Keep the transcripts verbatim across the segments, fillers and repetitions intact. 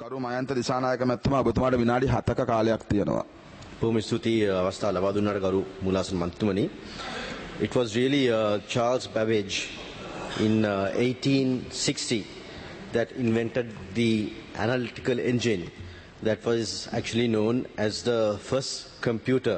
කරු මයන්ත දිසානායක මැතිතුමා ඔබතුමාට විනාඩි හතක කාලයක් තියෙනවා. බොහොම ස්තුතියි අවස්ථාව ලබා දුන්නාට ගරු මුලාසන මන්ත්‍රීතුමනි. It was really uh, Charles Babbage in uh, eighteen sixty that invented the analytical engine that was actually known as the first computer.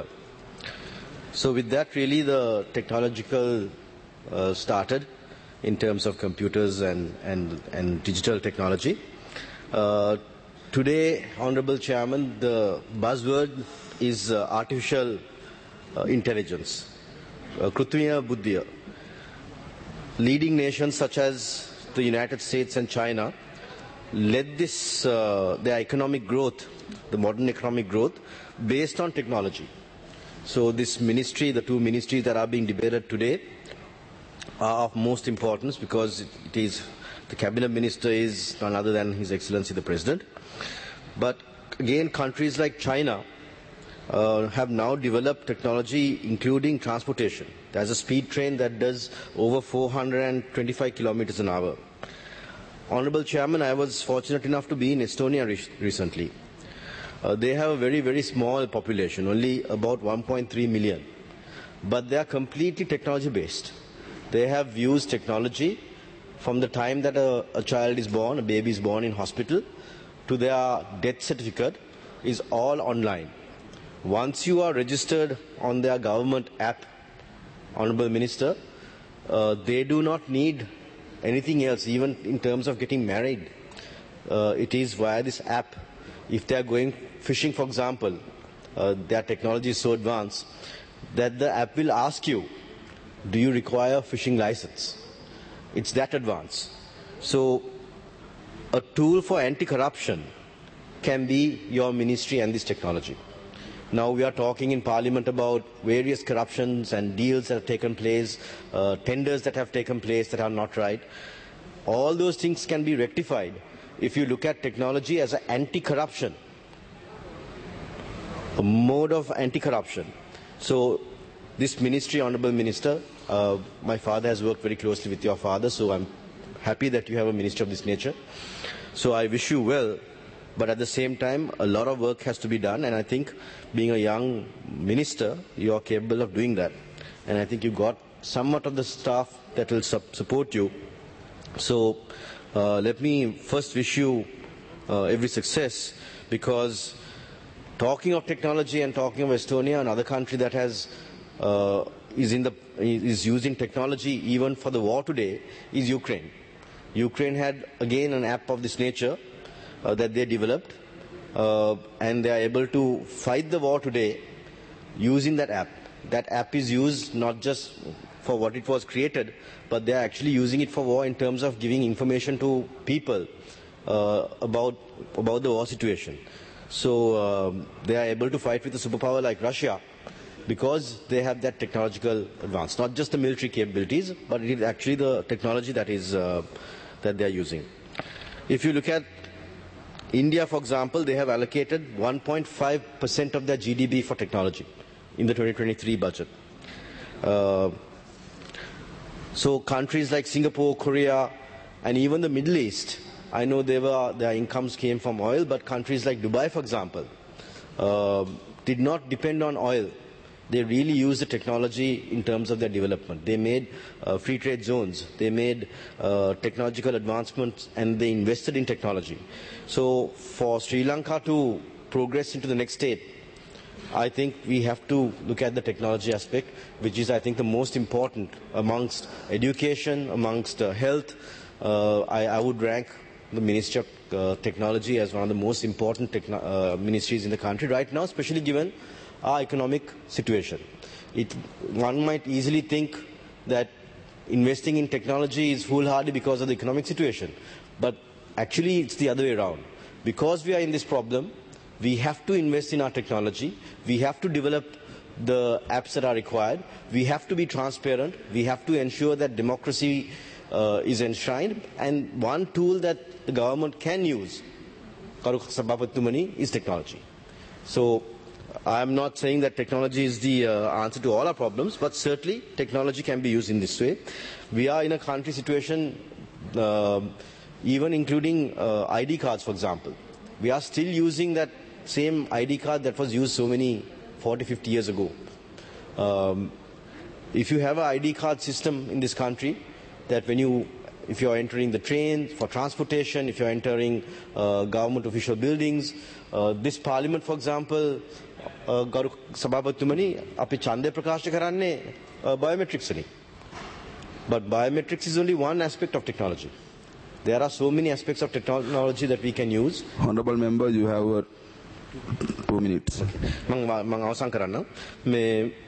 So with that really the technological uh, started in terms of computers and, and, and digital technology. Uh, today, Honorable Chairman, the buzzword is uh, artificial uh, intelligence, uh, Krutmiya Buddhiya. Leading nations such as the United States and China led this, uh, their economic growth, the modern economic growth, based on technology. So this ministry, the two ministries that are being debated today, are of most importance because it, it is the cabinet minister is none other than His Excellency the President. But again, countries like China uh, have now developed technology including transportation. There's a speed train that does over four hundred twenty-five kilometers an hour. Honorable Chairman, I was fortunate enough to be in Estonia re recently. Uh, they have a very, very small population, only about one point three million. But they are completely technology based. They have used technology from the time that a, a child is born, a baby is born in hospital, to their death certificate is all online. Once you are registered on their government app, Honorable Minister, uh, they do not need anything else, even in terms of getting married. Uh, it is via this app. If they are going fishing, for example, uh, their technology is so advanced that the app will ask you, do you require a fishing license? It's that advanced. So a tool for anti-corruption can be your ministry and this technology. Now we are talking in Parliament about various corruptions and deals that have taken place, uh, tenders that have taken place that are not right. All those things can be rectified if you look at technology as an anti-corruption, a mode of anti-corruption. So this ministry, Honourable Minister, uh, my father has worked very closely with your father, so I'm happy that you have a minister of this nature. So I wish you well, but at the same time, a lot of work has to be done, and I think being a young minister, you are capable of doing that. And I think you got somewhat of the staff that will su support you. So uh, let me first wish you uh, every success, because talking of technology and talking of Estonia, another country that has uh, is in the is using technology even for the war today, is Ukraine. Ukraine had again an app of this nature uh, that they developed, uh, and they are able to fight the war today using that app. That app is used not just for what it was created, but they are actually using it for war in terms of giving information to people uh, about about the war situation. So uh, they are able to fight with a superpower like Russia because they have that technological advance, not just the military capabilities, but it is actually the technology that is uh, that they are using. If you look at India, for example, they have allocated one point five percent of their G D P for technology in the twenty twenty-three budget. Uh, so countries like Singapore, Korea, and even the Middle East, I know they were, their incomes came from oil, but countries like Dubai, for example, uh, did not depend on oil. They really used the technology in terms of their development. They made uh, free trade zones. They made uh, technological advancements, and they invested in technology. So for Sri Lanka to progress into the next state, I think we have to look at the technology aspect, which is, I think, the most important amongst education, amongst uh, health. Uh, I, I would rank the Ministry of uh, Technology as one of the most important uh, ministries in the country right now, especially given our economic situation. It, one might easily think that investing in technology is foolhardy because of the economic situation, but actually it's the other way around. Because we are in this problem, we have to invest in our technology, we have to develop the apps that are required, we have to be transparent, we have to ensure that democracy uh, is enshrined, and one tool that the government can use, is technology. So I am not saying that technology is the uh, answer to all our problems, but certainly technology can be used in this way. We are in a country situation, uh, even including uh, I D cards, for example. we are still using that same I D card that was used so many forty, fifty years ago. Um, if you have an I D card system in this country, that when you, if you are entering the train for transportation, if you are entering uh, government official buildings, uh, this parliament, for example, ගරු සභාපතිතුමනි අපි ඡන්දය ප්‍රකාශ කරන්නේ biometrics ni. But biometrics is only one aspect of technology. There are so many aspects of technology that we can use. Honorable member, you have uh, two minutes. මම මම අවසන් කරන්න. මේ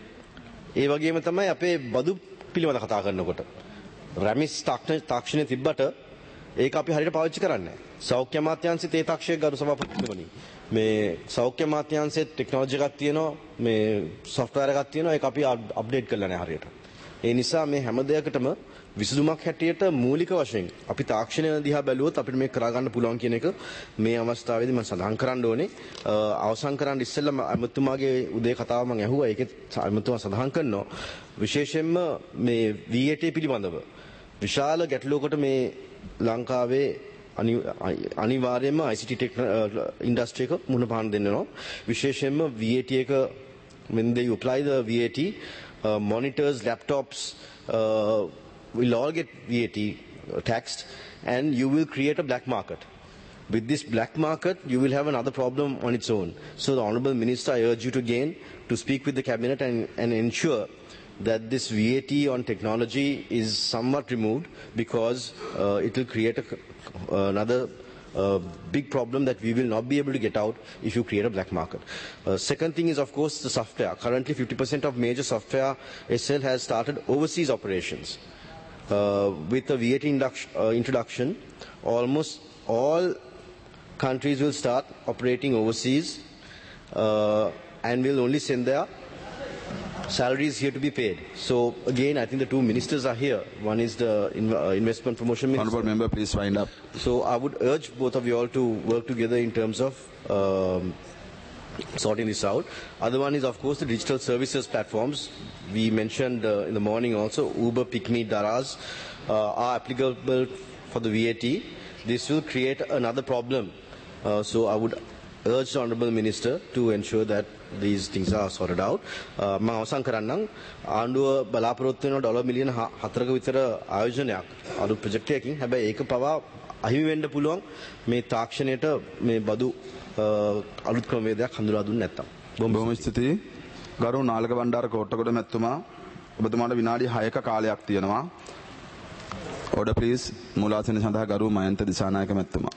ඒ වගේම තමයි අපේ බදු පිළිවෙල කතා කරනකොට රැමිස් තාක්ෂණය තිබ්බට ඒක අපි හරියට පාවිච්චි කරන්නේ නැහැ. සෞඛ්‍ය අමාත්‍යාංශයේ තේ තාක්ෂයේ ගරු සභාපතිතුමනි මේ සෞඛ්‍ය අමාත්‍යාංශයේ ටෙක්නොලොජි එකක් තියෙනවා, මේ software එකක් තියෙනවා, ඒක අපි අප්ඩේට් කරලා නැහැ හරියට. ඒ නිසා මේ හැම දෙයකටම විසඳුමක් හැටියට මූලික වශයෙන් අපි තාක්ෂණය දිහා බැලුවොත් අපිට මේක කරා ගන්න පුළුවන් කියන එක මේ අවස්ථාවේදී මම සඳහන් කරන්න ඕනේ. අවසන් කරන්න ඉස්සෙල්ලා අමතුමාගේ උදේ කතාව මම ඇහුවා. ඒකේ අමතුමා සඳහන් කරනවා විශේෂයෙන්ම මේ V A T පිළිබඳව විශාල ගැටලුවකට මේ ලංකාවේ අනිවාර්යයෙන්ම I C T ඉන්ඩස්ට්‍රි එක මුහුණ පාන දෙන්නවා. විශේෂයෙන්ම V A T එක when they apply the V A T uh, monitors, laptops uh, will all get V A T taxed, and you will create a black market. With this black market, you will have another problem on its own. So the Honourable Minister, I urge you to again to speak with the Cabinet and, and ensure that this V A T on technology is somewhat removed, because uh, it will create a, uh, another uh, big problem that we will not be able to get out if you create a black market. Uh, second thing is, of course, the software. Currently, fifty percent of major software S L has started overseas operations. Uh, with the V A T induction, uh, introduction, almost all countries will start operating overseas uh, and will only send their salaries here to be paid. So again, I think the two ministers are here. One is the in, uh, investment promotion minister. Honourable member, please wind up. So I would urge both of you all to work together in terms of um, sorting this out. Other one is, of course, the digital services platforms. We mentioned uh, in the morning also, Uber, PickMe, Daraz uh, are applicable for the V A T. This will create another problem. Uh, so I would urge the Honourable Minister to ensure that these things are sorted out. මම අවසන් කරන්නම්. ආණ්ඩුව බලාපොරොත්තු වෙන dollar මිලියන හතරක විතර ආයෝජනයක් අලුත් project එකකින්. හැබැයි ඒක පවා අහිමි වෙන්න පුළුවන් මේ තාක්ෂණයට මේ බදු අලුත් ක්‍රමවේදයක් හඳුනා දුන්නේ නැත්තම්. බොහොම ස්තුතියි. ගරු නාලක බණ්ඩාර කෝට්ටගොඩ මැතිතුමා, ඔබතුමාට විනාඩි හයක කාලයක් තියෙනවා. Order please. මූලාසන සඳහා ගරු මයන්ත දිසානායක මැතිතුමා.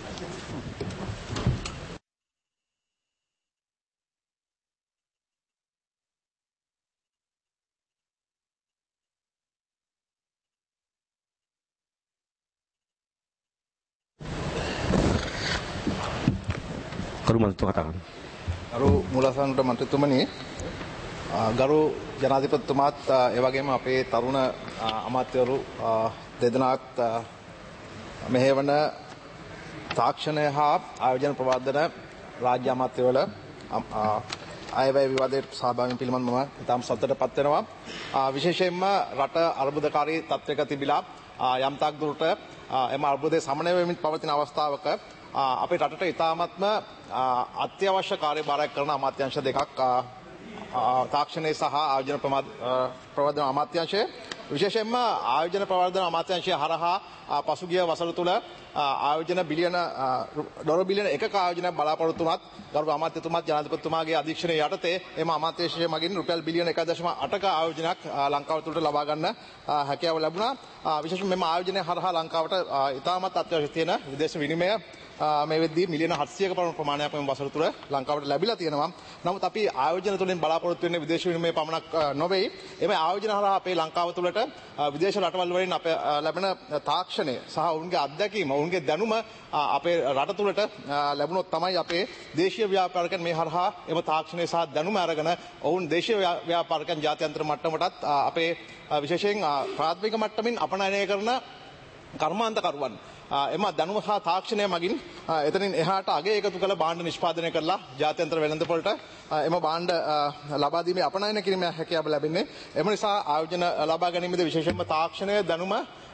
ගරු මූලසන්ට මන්ත්‍රීතුමනි, ගරු ජනාධිපතිතුමාත් ඒ වගේම අපේ තරුණ අමාත්‍යවරු දෙදෙනාත් මෙහෙවන තාක්ෂණය හා ආයෝජන ප්‍රවර්ධන රාජ්‍ය අමාත්‍යවල අයවැය විවාදයට සහභාගී පිළිබඳව මම ඉතාම සතුටටපත් වෙනවා. විශේෂයෙන්ම රට අර්බුදකාරී තත්ත්වයක තිබිලා යම් තාක් දුරට එම අර්බුදයේ සමනය වෙමින් පවතින අවස්ථාවක අපේ රටට ඉතාමත්ම අත්‍යවශ්‍ය කාර්යභාරයක් කරන අමාත්‍යාංශ දෙකක් තාක්ෂණයේ සහ ආයෝජන ප්‍රවර්ධන අමාත්‍යාංශය, විශේෂයෙන්ම ආයෝජන ප්‍රවර්ධන අමාත්‍යාංශය හරහා පසුගිය වසර තුල ආයෝජන බිලියන ඩොලර් බිලියන එකක ආයෝජනයක් බලාපොරොත්තු වුණත් ගරු අමාත්‍යතුමාත් ජනාධිපතිතුමාගේ අධීක්ෂණය යටතේ එම අමාත්‍යාංශය මගින් රුපියල් බිලියන එක දශම අටක ආයෝජනයක් ලංකාව තුළට ලබා ගන්න හැකියාව ලැබුණා. විශේෂයෙන් මෙම ආයෝජනය හරහා ලංකාවට ඉතාමත් අත්‍යවශ්‍ය තියෙන විදේශ විනිමය මේ වෙද්දී මිලියන හත්සියයක පමණ ප්‍රමාණයක් මේ වසර තුල ලංකාවට ලැබිලා තියෙනවා. නමුත් අපි ආයෝජන තුලින් බලාපොරොත්තු වෙන්නේ විදේශ විනිමය පමණක් නොවේ. එමේ ආයෝජන හරහා අපේ ලංකාව තුළට විදේශ රටවල් වලින් අපේ ලැබෙන තාක්ෂණය සහ ඔවුන්ගේ අත්දැකීම, ඔවුන්ගේ දැනුම අපේ රට තුළට ලැබුණොත් තමයි අපේ දේශීය ව්‍යාපාරිකයන් මේ හරහා එම තාක්ෂණය සහ දැනුම අරගෙන ඔවුන් දේශීය ව්‍යාපාරිකයන් ජාත්‍යන්තර මට්ටමටත් අපේ විශේෂයෙන් ප්‍රාථමික මට්ටමින් අපනයනය කරන කර්මාන්තකරුවන් එම දැනුම සහ තාක්ෂණය මගින් එතනින් එහාට අගය එකතු කළ භාණ්ඩ නිෂ්පාදනය කරලා ජාත්‍යන්තර වෙළඳපොළට එම භාණ්ඩ ලබා දීමේ අපනයන කිරීමේ හැකියාව ලැබෙන්නේ. එම නිසා ආයෝජන ලබා ගැනීමේදී විශේෂයෙන්ම තාක්ෂණය දැනුම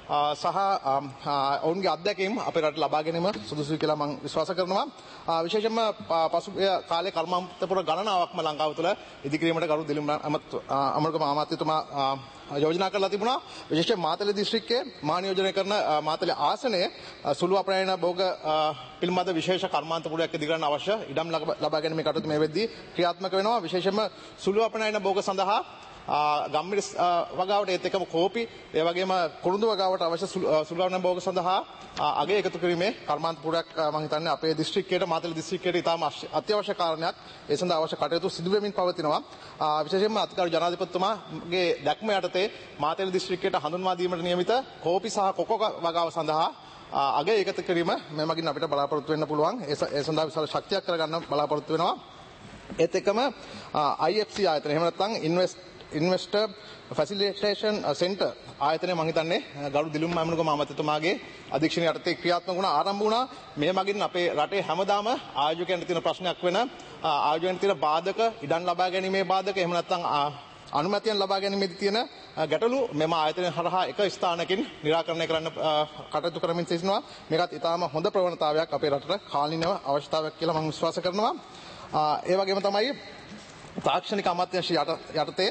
සහ ඔවුන්ගේ අත්දැකීම් අපේ රට ලබා ගැනීම සුදුසුයි කියලා මම විශ්වාස කරනවා. විශේෂයෙන්ම පසුගිය කාලේ කර්මාන්තපුර ගණනාවක්ම ලංකාව තුළ ඉදිකිරීමට ගරු දිලිඳු අමරකම අමාත්‍යතුමා යෝජනා කරලා තිබුණා. විශේෂයෙන් මාතලේ දිස්ත්‍රික්කයේ මා නියෝජනය කරන මාතලේ ආසනයේ සුළු අපනයන භෝග පිළිබඳ විශේෂ කර්මාන්තපුරයක් ඉදිකරන්න අවශ්‍ය ඉඩම් ලබා ගැනීම කටයුතු මේ වෙද්දී ක්‍රියාත්මක වෙනවා. විශේෂයෙන්ම සුළු අපනයන භෝග සඳහා ගම්මිරි වගාවට ඒත් එක්කම කෝපි ඒ වගේම කුරුඳු වගාවට අවශ්‍ය සුළු අපනයන භෝග සඳහා අගය එකතු කිරීමේ කර්මාන්තපුරයක් මම හිතන්නේ අපේ දිස්ත්‍රික්කයට මාතලේ දිස්ත්‍රික්කයට ඉතාම අත්‍යවශ්‍ය කාරණයක්. ඒ සඳහා අවශ්‍ය කටයුතු සිදු වෙමින් පවතිනවා. විශේෂයෙන්ම අතිගරු ජනාධිපතිතුමාගේ දැක්ම යටතේ මාතලේ දිස්ත්‍රික්කයට හඳුන්වා දීමට නියමිත කෝපි සහ කොකෝ වගාව සඳහා අගය එකතු කිරීම මේ මගින් අපිට බලාපොරොත්තු වෙන්න පුළුවන්. ඒ සඳහා විශාල ශක්තියක් කරගන්න බලාපොරොත්තු වෙනවා. ඒත් එක්කම I F C ආයතනය එහෙම නැත්නම් ඉන්වෙස්ට් ඉන්වෙස්ටර් ෆැසිලිටේෂන් සෙන්ටර් ආයතනය මම හිතන්නේ ගරු දිලුම් මහමනුගම අමාත්‍යතුමාගේ අධීක්ෂණය යටතේ ක්‍රියාත්මක වුණා ආරම්භ වුණා. මේ මගින් අපේ රටේ හැමදාම ආයෝජකයන්ට තියෙන ප්‍රශ්නයක් වෙන ආයෝජකයන්ට තියෙන බාධක ඉඩම් ලබා ගැනීමේ බාධක එහෙම නැත්නම් අනුමැතියන් ලබා ගැනීමේදී තියෙන ගැටලු මෙම ආයතනය හරහා එක ස්ථානකින් निराකරණය කරන්න කටයුතු කරමින් සිටිනවා. මේකත් ඉතාම හොඳ ප්‍රවණතාවයක් අපේ රටට කාලීනව අවශ්‍යතාවයක් කියලා මම විශ්වාස කරනවා. ඒ වගේම තමයි තාක්ෂණික අමාත්‍යාංශය යටතේ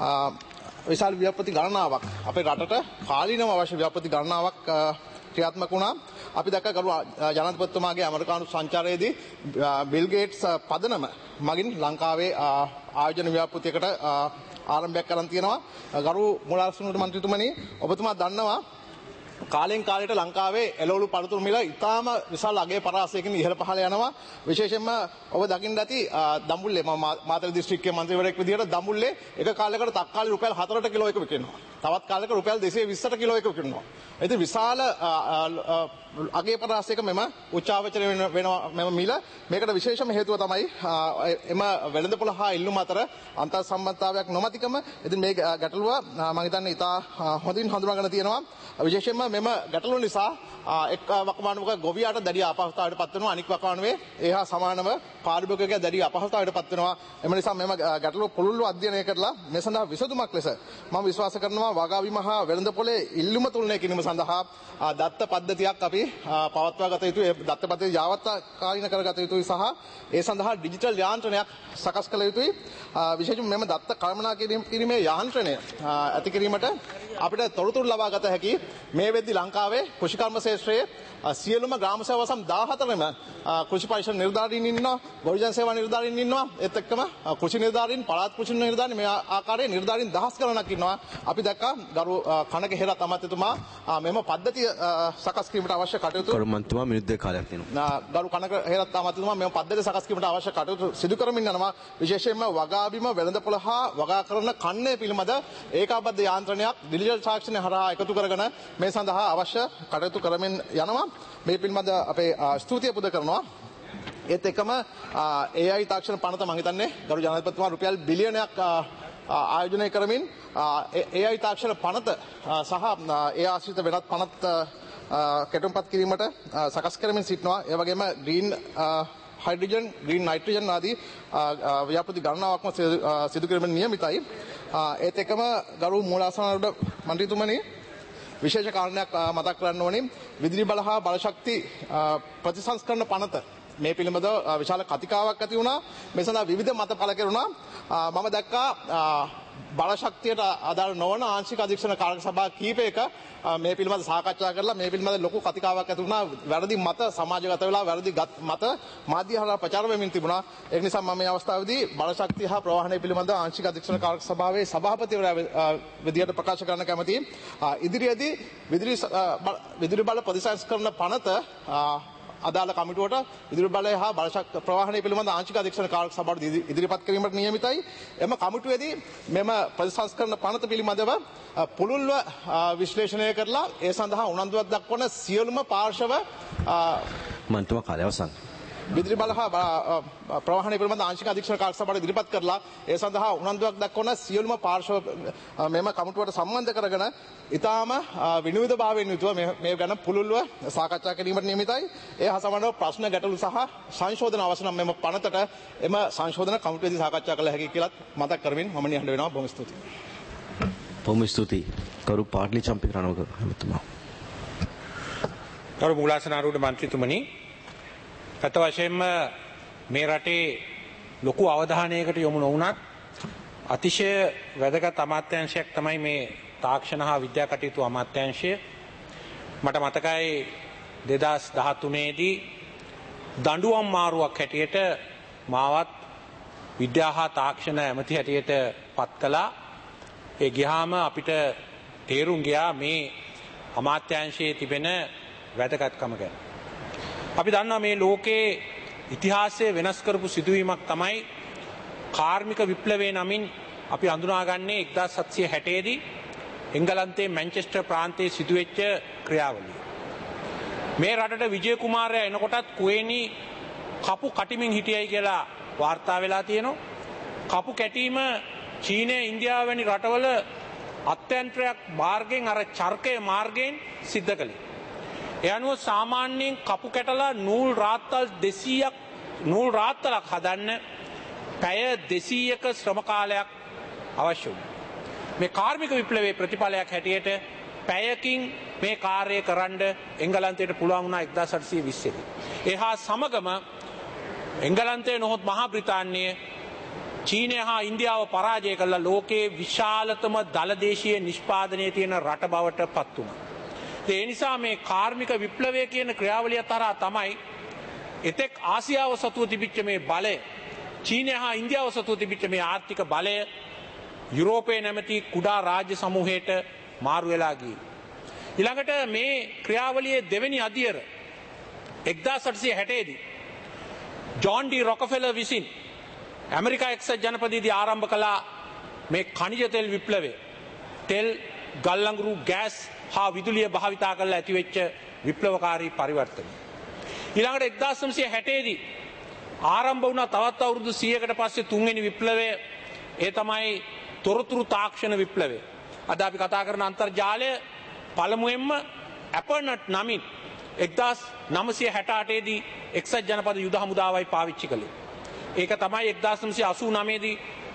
විශාල ව්‍යාපෘති ගණනාවක් අපේ රටට කාලීනව අවශ්‍ය ව්‍යාපෘති ගණනාවක් ක්‍රියාත්මක වුණා. අපි දැක්ක ගරු ජනාධිපතිතුමාගේ ඇමරිකානු සංචාරයේදී බිල් ගේට්ස් පදනම මගින් ලංකාවේ ආයෝජන ව්‍යාපෘතියකට ආරම්භයක් කරන් තියෙනවා. ගරු මූලාශ්‍රීත මන්ත්‍රීතුමනි ඔබතුමා දන්නවා කාලෙන් කාලයට ලංකාවේ එළවලු පළතුරු මිල ඉතාම විශාල අගේ පරාසයකින් ඉහළ පහළ යනවා. විශේෂයෙන්ම ඔබ දකින්න ඇති දඹුල්ලේ මම මාතලේ දිස්ත්‍රික්කයේ මන්ත්‍රීවරයෙක් විදිහට දඹුල්ලේ එක කාලයකට තක්කාලි රුපියල් හතරට කිලෝ එක විකිනවා. තවත් කාලයක රුපියල් දෙසිය විස්සට කිලෝ එක විකිනවා. ඉතින් විශාල අගේ පරාසයක මෙම උච්චාවචර වෙනවා මෙම මිල. මේකට විශේෂම හේතුව තමයි එම වෙළඳපොළ හා ඉල්ලුම අතර අන්තර් සම්බන්ධතාවයක් නොමැතිකම. ඉතින් මේ ගැටලුව මම හිතන්නේ ඉතා හොඳින් හඳුනාගෙන තියෙනවා. විශේෂයෙන්ම මෙම ගැටලුව නිසා එක් වකවානුවක ගොවියාට දැඩි අපහසුතාවයට පත් වෙනවා. අනික් වකවානුවේ ඒ හා සමානව පාරිභෝගිකයා දැඩි අපහසුතාවයට පත් වෙනවා. එම නිසා මෙම ගැටලුව පුළුල්ව අධ්‍යයනය කරලා මේ සඳහා විසඳුමක් ලෙස මම විශ්වාස කරනවා වගාවීම හා වෙළඳපොළේ ඉල්ලුම තුලනය කිරීම සඳහා දත්ත පද්ධතියක් අපි පවත්වා ගත යුතුයි. ඒ දත්ත පද්ධතිය යාවත්කාලීන කරගත යුතුයි සහ ඒ සඳහා ඩිජිටල් යාන්ත්‍රණයක් සකස් කළ යුතුයි. විශේෂයෙන්ම මෙම දත්ත කළමනා කිරීමේ යාන්ත්‍රණය ඇති කිරීමට අපිට තොරතුරු ලබා ගත හැකි මේ වෙද්දී ලංකාවේ කෘෂිකර්ම ශාස්ත්‍රයේ සියලුම ග්‍රාම සේවා වසම් දාහතරම කෘෂි පරිශ්‍රම නිලධාරීන් ඉන්නවා, ගොවිජන සේවා නිලධාරීන් ඉන්නවා. ඒත් එක්කම කෘෂි නිලධාරීන්, පළාත් කෘෂි නිලධාරීන් මේ ආකාරයේ නිලධාරීන් දහස් ගණනක් ඉන්නවා. අපි දැක්කා ගරු කනක හේරත් අමාත්‍යතුමා මෙම පද්ධතිය සකස් කිරීමට අවශ්‍ය කටයුතු කර්මන්තුමා මිනිත් දෙක කාලයක් තියෙනවා. ගරු කනක හේරත් අමාත්‍යතුමා මෙම පද්ධතිය සකස් කිරීමට අවශ්‍ය කටයුතු සිදු කරමින් යනවා. විශේෂයෙන්ම වගාබිම වෙළඳපොළ හා වගා කරන කන්නේ පිළිබඳ ඒකාබද්ධ යාන්ත්‍රණයක් ඩිජිටල් තාක්ෂණය හරහා එකතු කරගෙන මේ සඳහා අවශ්‍ය කටයුතු කරමින් යනවා. මේ පිළිබඳ අපේ ස්තුතිය පුද කරනවා. ඒත් එක්කම A I තාක්ෂණ පනත මම හිතන්නේ ගරු ජනාධිපතිතුමා රුපියල් බිලියනයක් ආයෝජනය කරමින් A I තාක්ෂණ පනත සහ ඒ ආශ්‍රිත වෙනත් පනත් කෙටුම්පත් කිරීමට සකස් කරමින් සිටිනවා. ඒ වගේම ග්‍රීන් හයිඩ්‍රජන්, ග්‍රීන් නයිට්‍රජන් ආදී ව්‍යාපෘති ගණනාවක්ම සිදු කිරීමට නියමිතයි. ඒත් එක්කම ගරු මූලාසනාරූඪ මන්ත්‍රීතුමනි විශේෂ කාරණයක් මතක් කරන්න ඕනේ. විදුලි බල හා බලශක්ති ප්‍රතිසංස්කරණ පනත මේ පිළිබඳව විශාල කතිකාවක් ඇති වුණා. මේ සඳහා විවිධ මත පළ කෙරුණා. මම දැක්කා බලශක්තියට අදාළ නොවන ආංශික අධීක්ෂණ කාරක සභා කීපයක මේ පිළිබඳ සාකච්ඡා කරලා මේ පිළිබඳ ලොකු කතිකාවක් ඇති වුණා. වැරදි මත සමාජගත වෙලා වැරදි මත මාධ්‍ය හරහා ප්‍රචාර වෙමින් තිබුණා. ඒ නිසා මම මේ අවස්ථාවේදී බලශක්තිය හා ප්‍රවාහනය පිළිබඳ ආංශික අධීක්ෂණ කාරක සභාවේ සභාපතිවරයා විදියට ප්‍රකාශ කරන්න කැමතියි. ඉදිරියේදී විදුලි විදුලි බල ප්‍රතිසංස්කරණ පනත අදාළ කමිටුවට විදුලි බලය හා බලශක්ති ප්‍රවාහනය පිළිබඳ ආංශික අධීක්ෂණ කාරක සභාවට ඉදිරිපත් කිරීමට නියමිතයි. එම කමිටුවේදී මෙම ප්‍රතිසංස්කරණ පනත පිළිබඳව පුළුල්ව විශ්ලේෂණය කරලා ඒ සඳහා උනන්දුවක් දක්වන සියලුම පාර්ශව මන්තුමා කාලය අවසන්. විදුලි බල හා ප්‍රවාහනය පිළිබඳ ආංශික අධීක්ෂණ කාරක සභාවට ඉදිරිපත් කරලා ඒ සඳහා උනන්දුවක් දක්වන සියලුම පාර්ශව මෙම කමිටුවට සම්බන්ධ කරගෙන ඉතාම විනෝදභාවයෙන් යුතුව මේ ගැන පුළුල්ව සාකච්ඡා කිරීමට නියමිතයි. ඒ හා සමානව ප්‍රශ්න ගැටලු සහ සංශෝධන අවශ්‍ය නම් මෙම පනතට එම සංශෝධන කමිටුවේදී සාකච්ඡා කළ හැකි කියලා මතක් කරමින් මම නිහඬ වෙනවා. බොහොම ස්තුතියි. බොහොම ස්තුතියි. කරු පාටලි චම්පික රණවක හැමතුමා. ගරු මූලාසනාරූඪ මන්ත්‍රීතුමනි, අත වශයෙන්ම මේ රටේ ලොකු අවධානයකට යොමු නොවුණත් අතිශය වැදගත් අමාත්‍යාංශයක් තමයි මේ තාක්ෂණ හා විද්‍යා කටයුතු අමාත්‍යාංශය. මට මතකයි දෙදහස් දහතුනේ දී දඬුවම් මාරුවක් හැටියට මාවත් විද්‍යා හා තාක්ෂණ ඇමති හැටියට පත් කළා. ඒ ගියාම අපිට තේරුම් ගියා මේ අමාත්‍යාංශයේ තිබෙන වැදගත්කම ගැන. අපි දන්නවා මේ ලෝකයේ ඉතිහාසය වෙනස් කරපු සිදුවීමක් තමයි කාර්මික විප්ලවය නමින් අපි හඳුනාගන්නේ එක්දාස් හත්සිය හැටේ දී එංගලන්තයේ මැන්චෙස්ටර් ප්‍රාන්තයේ සිදුවෙච්ච ක්‍රියාවලිය. මේ රටට විජය කුමාරයා එනකොටත් කුවේණී කපු කටිමින් හිටියයි කියලා වාර්තා වෙලා තියෙනවා. කපු කැටීම චීනය, ඉන්දියාව වැනි රටවල අත්‍යන්තරයක් මාර්ගයෙන් අර චර්කය මාර්ගයෙන් සිද්ධ කළේ. ඒ අනුව සාමාන්‍යයෙන් කපු කැටලා නූල් රාත්තල් දෙසීයක් නූල් රාත්තලක් හදන්න පැය දෙසීයක ශ්‍රම කාලයක් අවශ්‍ය වුණා. මේ කාර්මික විප්ලවයේ ප්‍රතිඵලයක් හැටියට පැයකින් මේ කාර්යය කරන්න එංගලන්තයට පුළුවන් වුණා එක්දාස් අටසිය විස්සේ දී. ඒ හා සමගම එංගලන්තය නොහොත් මහා බ්‍රිතාන්‍යය චීනය හා ඉන්දියාව පරාජය කළා ලෝකයේ විශාලතම දළදේශීය නිෂ්පාදනයේ තියෙන රට බවට පත් වුණා. ඒ නිසා මේ කාර්මික විප්ලවය කියන ක්‍රියාවලිය තරහා තමයි එතෙක් ආසියාව සතුව තිබිච්ච මේ බලය, චීනය හා ඉන්දියාව සතුව තිබිච්ච මේ ආර්ථික බලය යුරෝපයේ නැමැති කුඩා රාජ්‍ය සමූහයට මාරු වෙලා ගියේ. ඊළඟට මේ ක්‍රියාවලියේ දෙවෙනි අදියර එක්දාස් අටසිය හැටේ දී ජෝන් ඩී රොකෆෙලර් විසින් ඇමරිකා එක්සත් ජනපදයේදී ආරම්භ කළා මේ ඛනිජ තෙල් විප්ලවය. තෙල්, ගල්ලංගුරු, ගෑස් හා විදුලිය භාවිතා කරලා ඇතිවෙච්ච විප්ලවකාරී පරිවර්තනය. ඊළඟට එක්දාස් නවසිය හැටේ දී ආරම්භ වුණා තවත් අවුරුදු සීයකට පස්සේ තුන්වෙනි විප්ලවය. ඒ තමයි තොරතුරු තාක්ෂණ විප්ලවය. අද අපි කතා කරන අන්තර්ජාලය පළමුවෙන්ම ඇපර්නට් නමින් එක්දාස් නවසිය හැට අටේ දී එක්සත් ජනපද යුද හමුදාවයි පාවිච්චි කළේ. ඒක තමයි එක්දාස් නවසිය අසූ නවය දී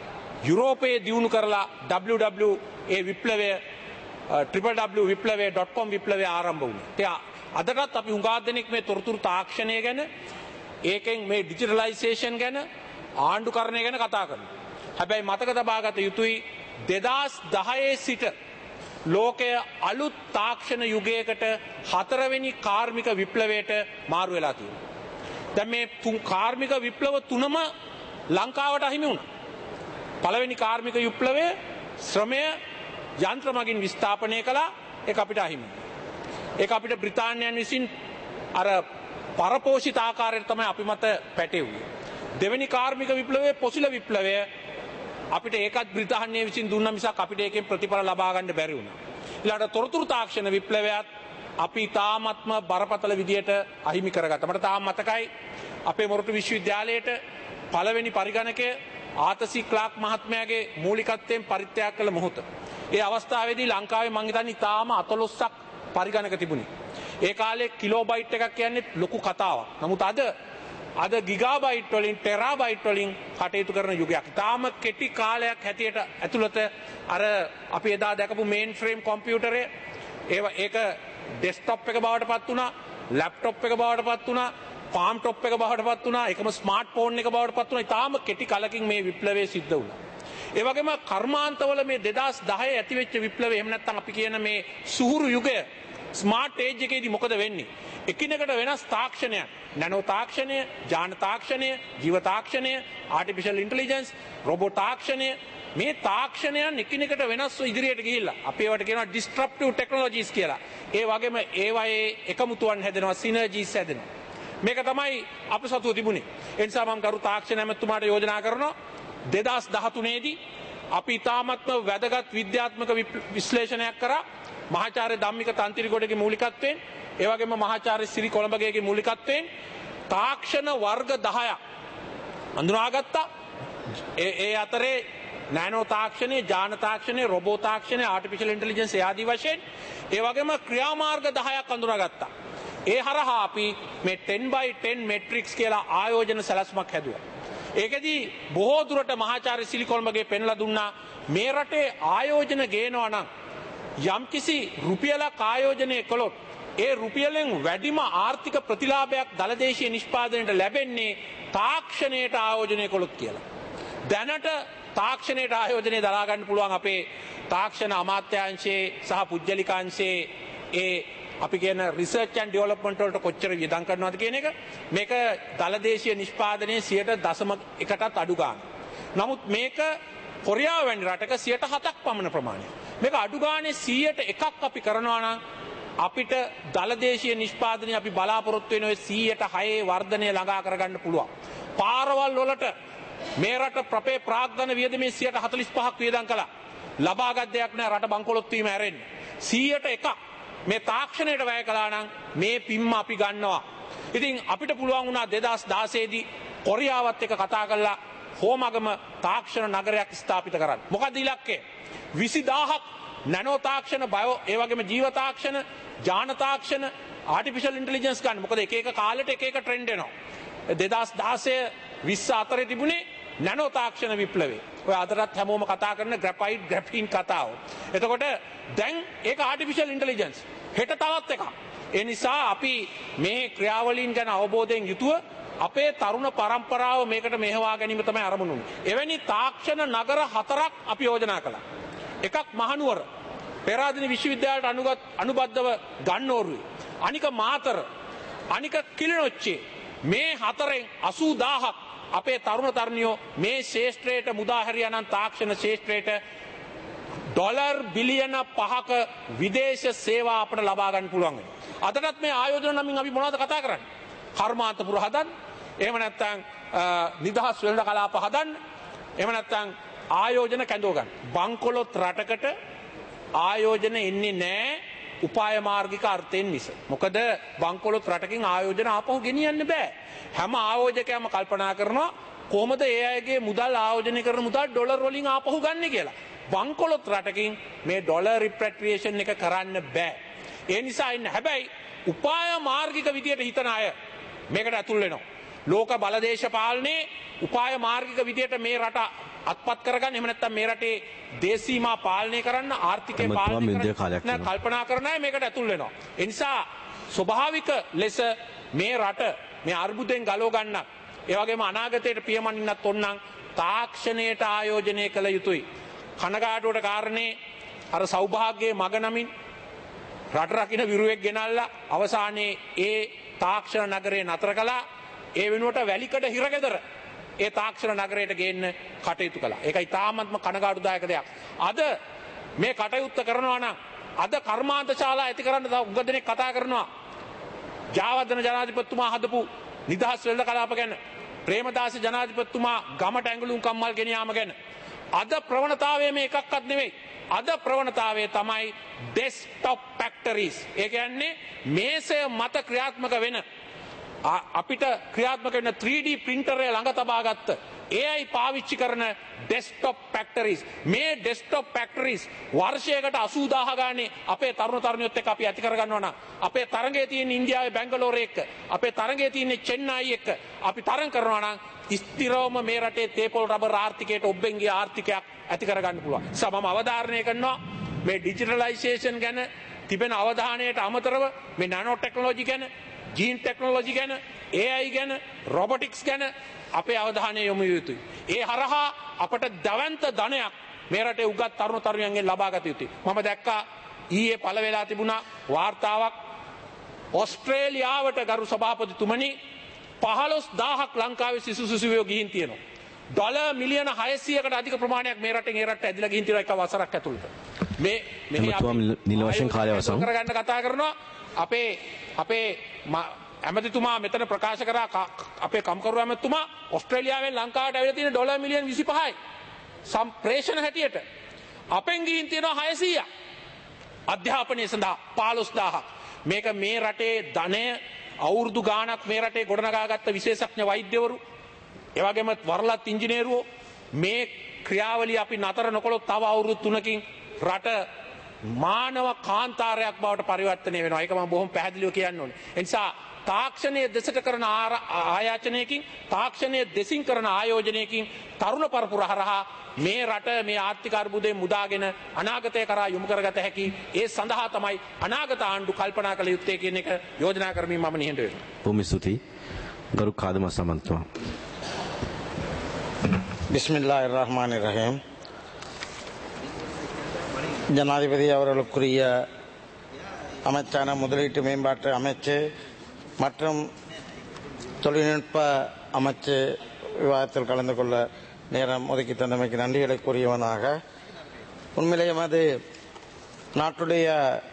යුරෝපයේ දියුණු කරලා ඩබ්ලිව් ඩබ්ලිව් ඒ විප්ලවය ඩබ්ලිව් ඩබ්ලිව් විප්ලවය ඩොට් කොම් විප්ලවය ආරම්භ වුණා. ඒ අදටත් අපි හුඟා දෙනෙක් මේ තොරතුරු තාක්ෂණය ගැන, ඒකෙන් මේ ඩිජිටලයිසේෂන් ගැන, ආණ්ඩුකරණය ගැන කතා කරනවා. හැබැයි මතක තබාගත යුතුයි දෙදහස් දහයේ සිට ලෝකය අලුත් තාක්ෂණ යුගයකට හතරවෙනි කාර්මික විප්ලවයට මාරු වෙලා තියෙනවා. දැන් මේ තුන් කාර්මික විප්ලව තුනම ලංකාවට අහිමි වුණා. පළවෙනි කාර්මික විප්ලවය ශ්‍රමය යන්ත්‍ර මගින් විස්ථාපනය කළා. ඒක අපිට අහිමි. ඒක අපිට බ්‍රිතාන්‍යයන් විසින් අර පරපෝෂිත ආකාරයට තමයි අපි මත පැටෙව්වේ. දෙවෙනි කාර්මික විප්ලවයේ පොසිල විප්ලවය අපිට ඒකත් බ්‍රිතාන්‍යය විසින් දුන්න මිසක් අපිට ඒකෙන් ප්‍රතිඵල ලබා ගන්න බැරි වුණා. ඊළඟට තොරතුරු තාක්ෂණ විප්ලවයත් අපි තාමත්ම බරපතල විදියට අහිමි කරගත්තා. මට තාම මතකයි අපේ මොරටු විශ්වවිද්‍යාලයට පළවෙනි පරිගණකය ආතසි ක්ලාක් මහත්මයාගේ මූලිකත්වයෙන් පරිත්‍යාග කළ මොහොත. ඒ අවස්ථාවේදී ලංකාවේ මං හිතන්නේ තාම අතලොස්සක් පරිගණක තිබුණේ. ඒ කාලේ කිලෝබයිට් එකක් කියන්නේ ලොකු කතාවක්. නමුත් අද අද ගිගාබයිට් වලින් ටෙරාබයිට් වලින් කටයුතු කරන යුගයක්. තාම කෙටි කාලයක් හැටියට ඇතුළත අර අපි එදා දැකපු මේන් ෆ්‍රේම් කම්පියුටරය ඒක ඩෙස්ක්ටොප් එක බවට පත් වුණා, ලැප්ටොප් එක බවට පත් වුණා, පාම් ටොප් එක බවට පත් වුණා, එකම ස්මාර්ට් ෆෝන් එක බවට පත් වුණා. තාම කෙටි කාලකින් මේ විප්ලවය සිද්ධ වුණා. ඒ වගේම කර්මාන්තවල මේ දෙදහස් දහය ඇතිවෙච්ච විප්ලවය, එහෙම නැත්නම් අපි කියන මේ සුහුරු යුගය ස්මාර්ට් ඒජ් එකේදී මොකද වෙන්නේ? එකිනෙකට වෙනස් තාක්ෂණයක්, නැනෝ තාක්ෂණය, ජාන තාක්ෂණය, ජීව තාක්ෂණය, ආටිෆිෂල් ඉන්ටෙලිජන්ස්, රොබෝ තාක්ෂණය, මේ තාක්ෂණයන් එකිනෙකට වෙනස්ව ඉදිරියට ගිහිල්ලා අපි ඒවට කියනවා ඩිස්ට්‍රප්ටිව් ටෙක්නොලොජිස් කියලා. ඒ වගේම ඒවායේ එකමුතුන් හැදෙනවා, සිනර්ජිස් හැදෙනවා. මේක තමයි අප සතුව තිබුණේ. ඒ නිසා මම කරු තාක්ෂණ ඇමතුමාට යෝජනා කරනවා දෙදහස් දහතුනේ දී අපි තාමත්ම වැදගත් විද්‍යාත්මක විශ්ලේෂණයක් කරා මහාචාර්ය ධම්මික තන්තිරිගොඩගේ මූලිකත්වයෙන්, ඒ වගේම මහාචාර්ය සිරි කොළඹගේගේ මූලිකත්වයෙන් තාක්ෂණ වර්ග දහයක් හඳුනාගත්තා. ඒ ඒ අතරේ නෑනෝ තාක්ෂණය, ජාන තාක්ෂණය, රොබෝ තාක්ෂණය, ආටිෆිෂල් ඉන්ටෙලිජන්ස් ආදී වශයෙන් ඒ වගේම ක්‍රියාමාර්ග දහයක් හඳුනාගත්තා. ඒ හරහා අපි මේ ටෙන් බයි ටෙන් මෙට්‍රික්ස් කියලා ආයෝජන සැලැස්මක් හැදුවා. ඒකදී බොහෝ දුරට මහාචාර්ය සිරි කොළඹගේ පෙන්ලා දුන්නා මේ රටේ ආයෝජන ගේනවා නම් යම්කිසි රුපියලක් ආයෝජනය කළොත් ඒ රුපියලෙන් වැඩිම ආර්ථික ප්‍රතිලාභයක් දලදේශීය නිෂ්පාදනයට ලැබෙන්නේ තාක්ෂණයට ආයෝජනය කළොත් කියලා. දැනට තාක්ෂණයට ආයෝජනය දරා ගන්න පුළුවන් අපේ තාක්ෂණ අමාත්‍යාංශයේ සහ පුජ්‍යලිකාංශයේ ඒ අපි කියන රිසර්ච් ඇන්ඩ් ඩෙවලොප්මන්ට් වලට කොච්චර වියදම් කරනවද කියන එක. මේක දලදේශීය නිෂ්පාදනයේ සියයට දශම එකටත් අඩු ගන්න. නමුත් මේක කොරියාව වැනි රටක සියයට හතක් පමණ ප්‍රමාණයක්. මේක අඩු ගානේ සියයට එකක් අපි කරනවා නම් අපිට දලදේශීය නිෂ්පාදනය අපි බලාපොරොත්තු වෙන ඔය සියයට හයේ වර්ධනය ළඟා කරගන්න පුළුවන්. පාරවල් වලට මේ රට ප්‍රපේ ප්‍රාග්ධන වියදමේ සියයට හතළිස් පහක් වියදම් කළා. ලබාගත් දෙයක් නෑ රට බංකොලොත් වීම හැරෙන්න. සියයට එකක් මේ තාක්ෂණයට වැය කළා නම් මේ පිම්ම අපි ගන්නවා. ඉතින් අපිට පුළුවන් වුණා දෙදහස් දාසය දී කොරියාවත් එක්ක කතා කරලා හෝමගම තාක්ෂණ නගරයක් ස්ථාපිත කරන්න. මොකද ඉලක්කය? විසිදාහක් නැනෝ තාක්ෂණ බයෝ ඒ වගේම ජීව තාක්ෂණ ජාන තාක්ෂණ ආටිෆිෂල් ඉන්ටෙලිජන්ස් ගන්න. මොකද එක එක කාලෙට එක එක ට්‍රෙන්ඩ් එනවා. දෙදහස් දාසය විස්ස අතරේ තිබුණේ නැනෝ තාක්ෂණ විප්ලවය. ඔය අදටත් හැමෝම කතා කරන ග්‍රැෆයිට් ග්‍රැෆීන් කතාව. එතකොට දැන් ඒක ආටිෆිෂල් ඉන්ටෙලිජන්ස්. හෙට තවත් එකක්. ඒ නිසා අපි මේ ක්‍රියාවලීන් ගැන අවබෝධයෙන් යුතුව අපේ තරුණ පරම්පරාව මේකට මෙහෙවා ගැනීම තමයි අරමුණ උනේ. එවැනි තාක්ෂණ නගර හතරක් අපි යෝජනා කළා. එකක් මහනුවර පෙරාදෙණි විශ්වවිද්‍යාලයට අනුගත අනුබද්ධව ගන්නෝරුවේ. අනික මාතර, අනික කිලිනොච්චේ. මේ හතරෙන් අසූ දාහක් අපේ තරුණ තරුණියෝ මේ ශේෂ්ත්‍රයට මුදා හැරියානම් තාක්ෂණ ශේෂ්ත්‍රයට ඩොලර් බිලියන පහක විදේශ සේවා අපට ලබා ගන්න පුළුවන් වෙනවා. අදටත් මේ ආයෝජන නමින් අපි මොනවද කතා කරන්නේ? කර්මාන්තපුර හදන්න, එහෙම නැත්නම් නිදහස් වෙළඳ කලාප හදන්න, එහෙම නැත්නම් ආයෝජන කැඳව ගන්න. බංකොලොත් රටකට ආයෝජන එන්නේ නැහැ උපාය මාර්ගික අර්ථයෙන් මිස. මොකද බංකොලොත් රටකින් ආයෝජන ආපහු ගෙනියන්න බෑ. හැම ආයෝජකයම කල්පනා කරනවා කොහොමද ඒ අයගේ මුදල් ආයෝජනය කරන මුදල් ඩොලර් වලින් ආපහු ගන්න කියලා. බංකොලොත් රටකින් මේ ඩොලර් රිපැට්‍රියේෂන් එක කරන්න බෑ. ඒ නිසා ඉන්න හැබැයි උපාය මාර්ගික විදියට හිතන අය මේකට ඇතුල් වෙනවා. ලෝක බලදේශපාලනේ උපාය මාර්ගික විදියට මේ රට අත්පත් කරගන්න, එහෙම නැත්නම් මේ රටේ දේශීමා පාලනය කරන්න, ආර්ථිකය පාලනය කරන්න කල්පනා කරන අය මේකට ඇතුල් වෙනවා. ඒ නිසා ස්වභාවික ලෙස මේ රට මේ අර්බුදයෙන් ගලව ගන්න, ඒ වගේම අනාගතයට පියමනින්නත් ඕනනම් තාක්ෂණයට ආයෝජනය කළ යුතුයි. කනගාටුවට කාරණේ අර සෞභාග්‍යයේ මග නමින් රට රකින්න විරුවෙක් ගෙනල්ලා අවසානයේ ඒ තාක්ෂණ නගරේ නතර කළා. ඒ වෙනුවට වැලිකඩ හිරගෙදර ඒ තාක්ෂණ නගරයට ගේන්න කටයුතු කළා. ඒකයි තාමත්ම කනගාටුදායක දෙයක්. අද මේ කටයුත්ත කරනවා නම් අද කර්මාන්ත ශාලා ඇති කරන්න තව උග දෙනෙක් කතා කරනවා. ජාවර්ධන ජනාධිපතිතුමා හදපු නිදහස් වෙළඳ කලාප ගැන, ප්‍රේමදාස ජනාධිපතිතුමා ගමට ඇඟලුම් කම්මල් ගෙන යාම ගැන. අද ප්‍රවණතාවය මේ එකක්වත් නෙවෙයි. අද ප්‍රවණතාවය තමයි ඩෙස්ක්ටොප් ෆැක්ටරිස්. ඒ කියන්නේ මේසය මත ක්‍රියාත්මක වෙන අපිට ක්‍රියාත්මක වෙන ත්‍රී ඩී ප්‍රින්ටරය ළඟ තබාගත්ත ඒ අයි පාවිච්චි කරන ඩෙස්ක්ටොප් ෆැක්ටරිස්. මේ ඩෙස්ක්ටොප් ෆැක්ටරිස් වර්ෂයකට අසූ දාහ ගානේ අපේ තරුණ තරුණියොත් එක්ක අපි ඇති කරගන්නවා නම් අපේ තරඟයේ තියෙන ඉන්දියාවේ බැංගලෝරේ එක්ක, අපේ තරඟයේ තියෙන චෙන්නයි එක්ක අපි තරඟ කරනවා නම් ස්ථිරවම මේ රටේ තේපොල් රබර් ආර්ථිකයට ඔබෙන් ගිය ආර්ථිකයක් ඇති කරගන්න පුළුවන්. සමම අවධාරණය කරනවා මේ ඩිජිටලයිසේෂන් ගැන තිබෙන අවධානයට අමතරව මේ නැනෝ ටෙක්නොලොජි ගැන, ජීන් ටෙක්නොලොජි ගැන, ඒ අයි ගැන, රොබොටික්ස් ගැන අපේ අවධානය යොමු යුතුයි. ඒ හරහා අපට දවන්ත ධනයක් මේ රටේ උගත් තරුණ තරුණියන්ගෙන් ලබා ගත යුතුයි. මම දැක්කා ඊයේ පළ වෙලා තිබුණා වාර්තාවක් ඕස්ට්‍රේලියාවට ගරු සභාපතිතුමනි පහළොස් දාහක් ලංකාවේ සිසු සිසුවියෝ ගිහින් තියෙනවා. ඩොලර් මිලියන හයසීයකට අධික ප්‍රමාණයක් මේ රටෙන් ඒ රටට ඇදලා ගිහින් තියෙනවා එක වසරක් ඇතුළත. මේ මෙහි අපි නිල වශයෙන් කාලය අවසන් කරගන්න කතා කරනවා. අපේ අපේ ඇමතිතුමා මෙතන ප්‍රකාශ කරා අපේ කම්කරු ඇමතිතුමා ඕස්ට්‍රේලියාවෙන් ලංකාවට ඇවිල්ලා තියෙන ඩොලර් මිලියන විසිපහයි සම්ප්‍රේෂණ හැටියට. අපෙන් ගිහින් තියෙනවා හයසීයක්. අධ්‍යාපනය සඳහා පහළොස් දාහක්. මේක මේ රටේ ධනය අවුරුදු ගාණක් මේ රටේ ගොඩනගාගත්ත විශේෂඥ වෛද්‍යවරු, ඒ වගේම වරලත් ඉංජිනේරුවෝ මේ ක්‍රියාවලිය අපි නතර නොකළොත් තව අවුරුදු තුනකින් රට මානව කාන්තාරයක් බවට පරිවර්තනය වෙනවා. ඒක මම බොහොම පැහැදිලිව කියන්න ඕනේ. ඒ නිසා තාක්ෂණය දෙසට කරන ආයාචනයකින් තාක්ෂණය දෙසින් කරන ආයෝජනයකින් තරුණ පරපුර හරහා මේ රට මේ ආර්ථික අර්බුදයෙන් මුදාගෙන අනාගතය කරා යොමු කරගත හැකි ඒ සඳහා තමයි අනාගත ආණ්ඩු කල්පනා කළ යුත්තේ කියන එක යෝජනා කරමින් මම නිහඬ වෙනවා. බොහොම ස්තුතියි. ගරු කාදම සමන්තුමා. பிஸ்மில்லாஹிர் ரஹ்மானிர் ரஹீம். ஜனாதிபதி அவர்களுக்குரிய அமைச்சான முதலீட்டு மேம்பாட்டு அமைச்சு மற்றும் தொழில்நுட்ப அமைச்சு விவாதத்தில் கலந்து கொள்ள நேரம் ஒதுக்கி தந்தமைக்கு நன்றிகளை கூறியவனாக, உண்மையிலேயே அது நாட்டுடைய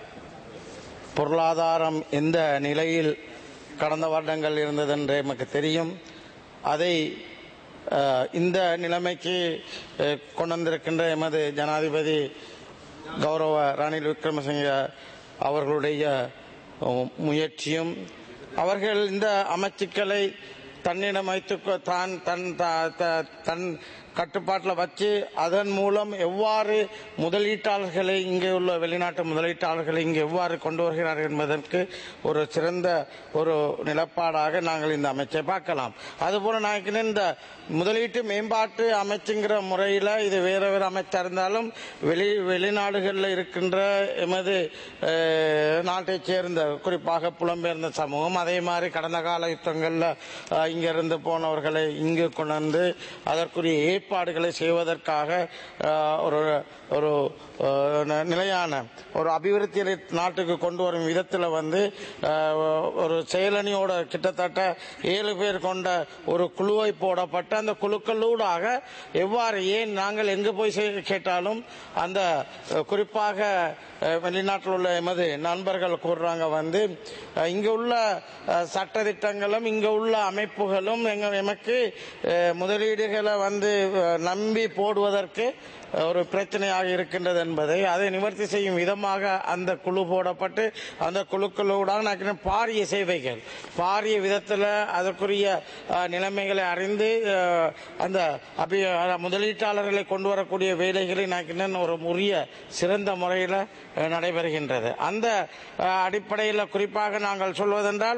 பொருளாதாரம் எந்த நிலையில் கடந்த வருடங்கள் இருந்ததென்று எமக்கு தெரியும். அதை இந்த நிலைமைக்கு கொண்டு வந்திருக்கின்ற எமது ஜனாதிபதி கௌரவ ரணில் விக்ரமசிங்க அவர்களுடைய முயற்சியும், அவர்கள் இந்த அமைச்சுக்களை தன்னிடம் வைத்து தான் தன் தன் கட்டுப்பாட்டில் வச்சு அதன் மூலம் எவ்வாறு முதலீட்டாளர்களை இங்கே உள்ள வெளிநாட்டு முதலீட்டாளர்களை இங்கே எவ்வாறு கொண்டு வருகிறார்கள் என்பதற்கு ஒரு சிறந்த ஒரு நிலப்பாடாக நாங்கள் இந்த அமைச்சை பார்க்கலாம். அதுபோல நான் இந்த முதலீட்டு மேம்பாட்டு அமைச்சுங்கிற முறையில் இது வேற வேறு அமைச்சா இருந்தாலும் வெளி வெளிநாடுகளில் இருக்கின்ற எமது நாட்டைச் சேர்ந்த குறிப்பாக புலம்பெயர்ந்த சமூகம், அதே மாதிரி கடந்த கால யுத்தங்களில் இங்கிருந்து போனவர்களை இங்கு கொண்டு வந்து அதற்குரிய ஏற்பாடுகளை செய்வதற்காக ஒரு ஒரு நிலையான ஒரு அபிவிருத்தியை நாட்டுக்கு கொண்டு வரும் விதத்தில் வந்து ஒரு செயலணியோட கிட்டத்தட்ட ஏழு பேர் கொண்ட ஒரு குழுவை போடப்பட்ட அந்த குழுக்களூடாக எவ்வாறு ஏன் நாங்கள் எங்கு போய் கேட்டாலும் அந்த குறிப்பாக வெளிநாட்டில் உள்ள எமது நண்பர்கள் கூறுறாங்க வந்து இங்க உள்ள சட்ட திட்டங்களும் இங்க உள்ள அமைப்புகளும் எமக்கு முதலீடுகளை வந்து நம்பி போடுவதற்கு ஒரு பிரச்சனையாக இருக்கின்றது என்பதை அதை நிவர்த்தி செய்யும் விதமாக அந்த குழு போடப்பட்டு அந்த குழுக்களோட பாரிய சேவைகள் பாரிய விதத்தில் அதற்குரிய நிலைமைகளை அறிந்து அந்த அபி முதலீட்டாளர்களை கொண்டு வரக்கூடிய வேலைகளை நான் ஒரு உரிய சிறந்த முறையில் நடைபெறுகின்றது. அந்த அடிப்படையில் குறிப்பாக நாங்கள் சொல்வதென்றால்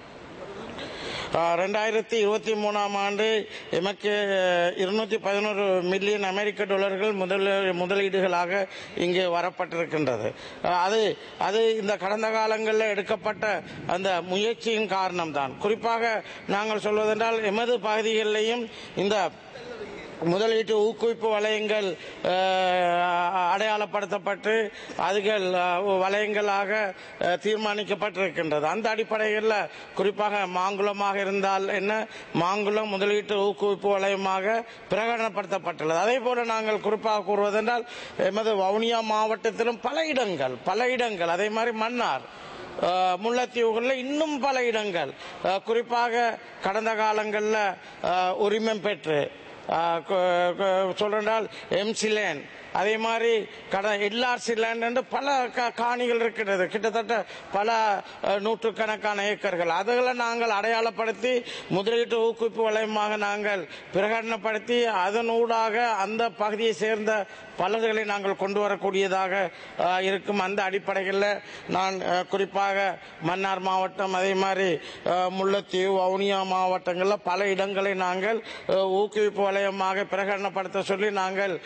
ரெண்டாயிரத்தி இருபத்தி மூணாம் ஆண்டு எமக்கு இருநூத்தி பதினோரு மில்லியன் அமெரிக்க டாலர்கள் முதல் முதலீடுகளாக இங்கே வரப்பட்டிருக்கின்றது. அது அது இந்த கடந்த காலங்களில் எடுக்கப்பட்ட அந்த முயற்சியின் காரணம்தான். குறிப்பாக நாங்கள் சொல்வதென்றால் எமது பகுதிகளிலேயும் இந்த முதலீட்டு ஊக்குவிப்பு வலயங்கள் அடையாளப்படுத்தப்பட்டு அதுகள் வலயங்களாக தீர்மானிக்கப்பட்டிருக்கின்றது. அந்த அடிப்படையில் குறிப்பாக மாங்குளமாக இருந்தால் என்ன, மாங்குளம் முதலீட்டு ஊக்குவிப்பு வலயமாக பிரகடனப்படுத்தப்பட்டுள்ளது. அதே போல நாங்கள் குறிப்பாக கூறுவதென்றால் எமது வவுனியா மாவட்டத்திலும் பல இடங்கள் பல இடங்கள் அதே மாதிரி மன்னார் முல்லைத்தீவுகளில் இன்னும் பல இடங்கள் குறிப்பாக கடந்த காலங்களில் உரிமம் பெற்று சொல்றால் எம்சிலேன் அதே மாதிரி கட எல்ஆர்சி லேண்ட் என்று பல காணிகள் இருக்கிறது. கிட்டத்தட்ட பல நூற்றுக்கணக்கான ஏக்கர்கள் அதுகளை நாங்கள் அடையாளப்படுத்தி முதலீட்டு ஊக்குவிப்பு வலயமாக நாங்கள் பிரகடனப்படுத்தி அதனூடாக அந்த பகுதியை சேர்ந்த பலர்களை நாங்கள் கொண்டு வரக்கூடியதாக இருக்கும். அந்த அடிப்படையில் நான் குறிப்பாக மன்னார் மாவட்டம் அதே மாதிரி முல்லைத்தீவு வவுனியா மாவட்டங்களில் பல இடங்களை நாங்கள் ஊக்குவிப்பு வலயமாக பிரகடனப்படுத்த சொல்லி நாங்கள்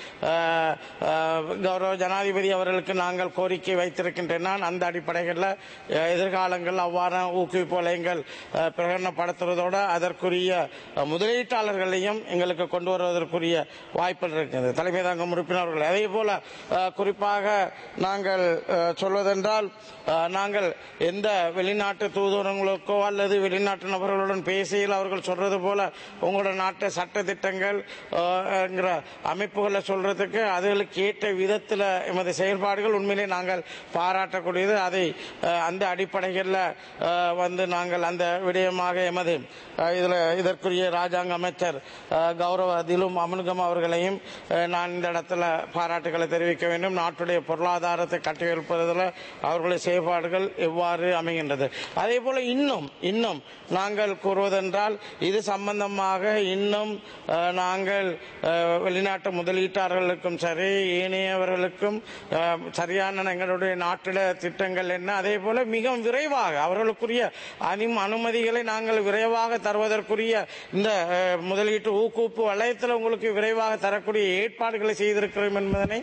கௌரவ ஜனாதிபதி அவர்களுக்கு நாங்கள் கோரிக்கை வைத்திருக்கின்றன. அந்த அடிப்படையில் எதிர்காலங்கள் அவ்வாறு ஊக்குவிப்பு வலயங்கள் பிரகடனப்படுத்துவதோடு அதற்குரிய முதலீட்டாளர்களையும் எங்களுக்கு கொண்டு வருவதற்குரிய வாய்ப்புகள் இருக்கிறது. தலைமை தாங்கும் உறுப்பினர்கள் அதே போல குறிப்பாக நாங்கள் சொல்வதென்றால் நாங்கள் எந்த வெளிநாட்டு தூதரங்களுக்கோ அல்லது வெளிநாட்டு நபர்களுடன் பேசியில் அவர்கள் சொல்றது போல உங்களோட நாட்டு சட்ட திட்டங்கள் அமைப்புகளை சொல்றதுக்கு அதுகளுக்கு ஏற்ற விதத்தில் எமது செயல்பாடுகள் உண்மையிலே நாங்கள் பாராட்டக்கூடியது. அதை அந்த அடிப்படையில் வந்து நாங்கள் அந்த விடயமாக எமது இதில் இதற்குரிய ராஜாங்க அமைச்சர் கௌரவ திலும் அமுனுகம் அவர்களையும் நான் இந்த இடத்துல பாராட்டுகளை தெரிவிக்க வேண்டும். நாட்டுடைய பொருளாதாரத்தை கட்டியெழுப்பதில் அவர்களுடைய செயல்பாடுகள் எவ்வாறு அமைகின்றது. அதே போல இன்னும் இன்னும் நாங்கள் கூறுவதென்றால் இது சம்பந்தமாக இன்னும் நாங்கள் வெளிநாட்டு முதலீட்டாளர்களுக்கும் சரி ஏனையவர்களுக்கும் சரியான எங்களுடைய நாட்டில திட்டங்கள் என்ன, அதே போல மிக விரைவாக அவர்களுக்குரிய அனுமதிகளை நாங்கள் விரைவாக தருவதற்குரிய இந்த முதலீட்டு ஊக்குவிப்பு வலயத்தில் உங்களுக்கு விரைவாக தரக்கூடிய ஏற்பாடுகளை செய்திருக்கிறோம் என்பதனை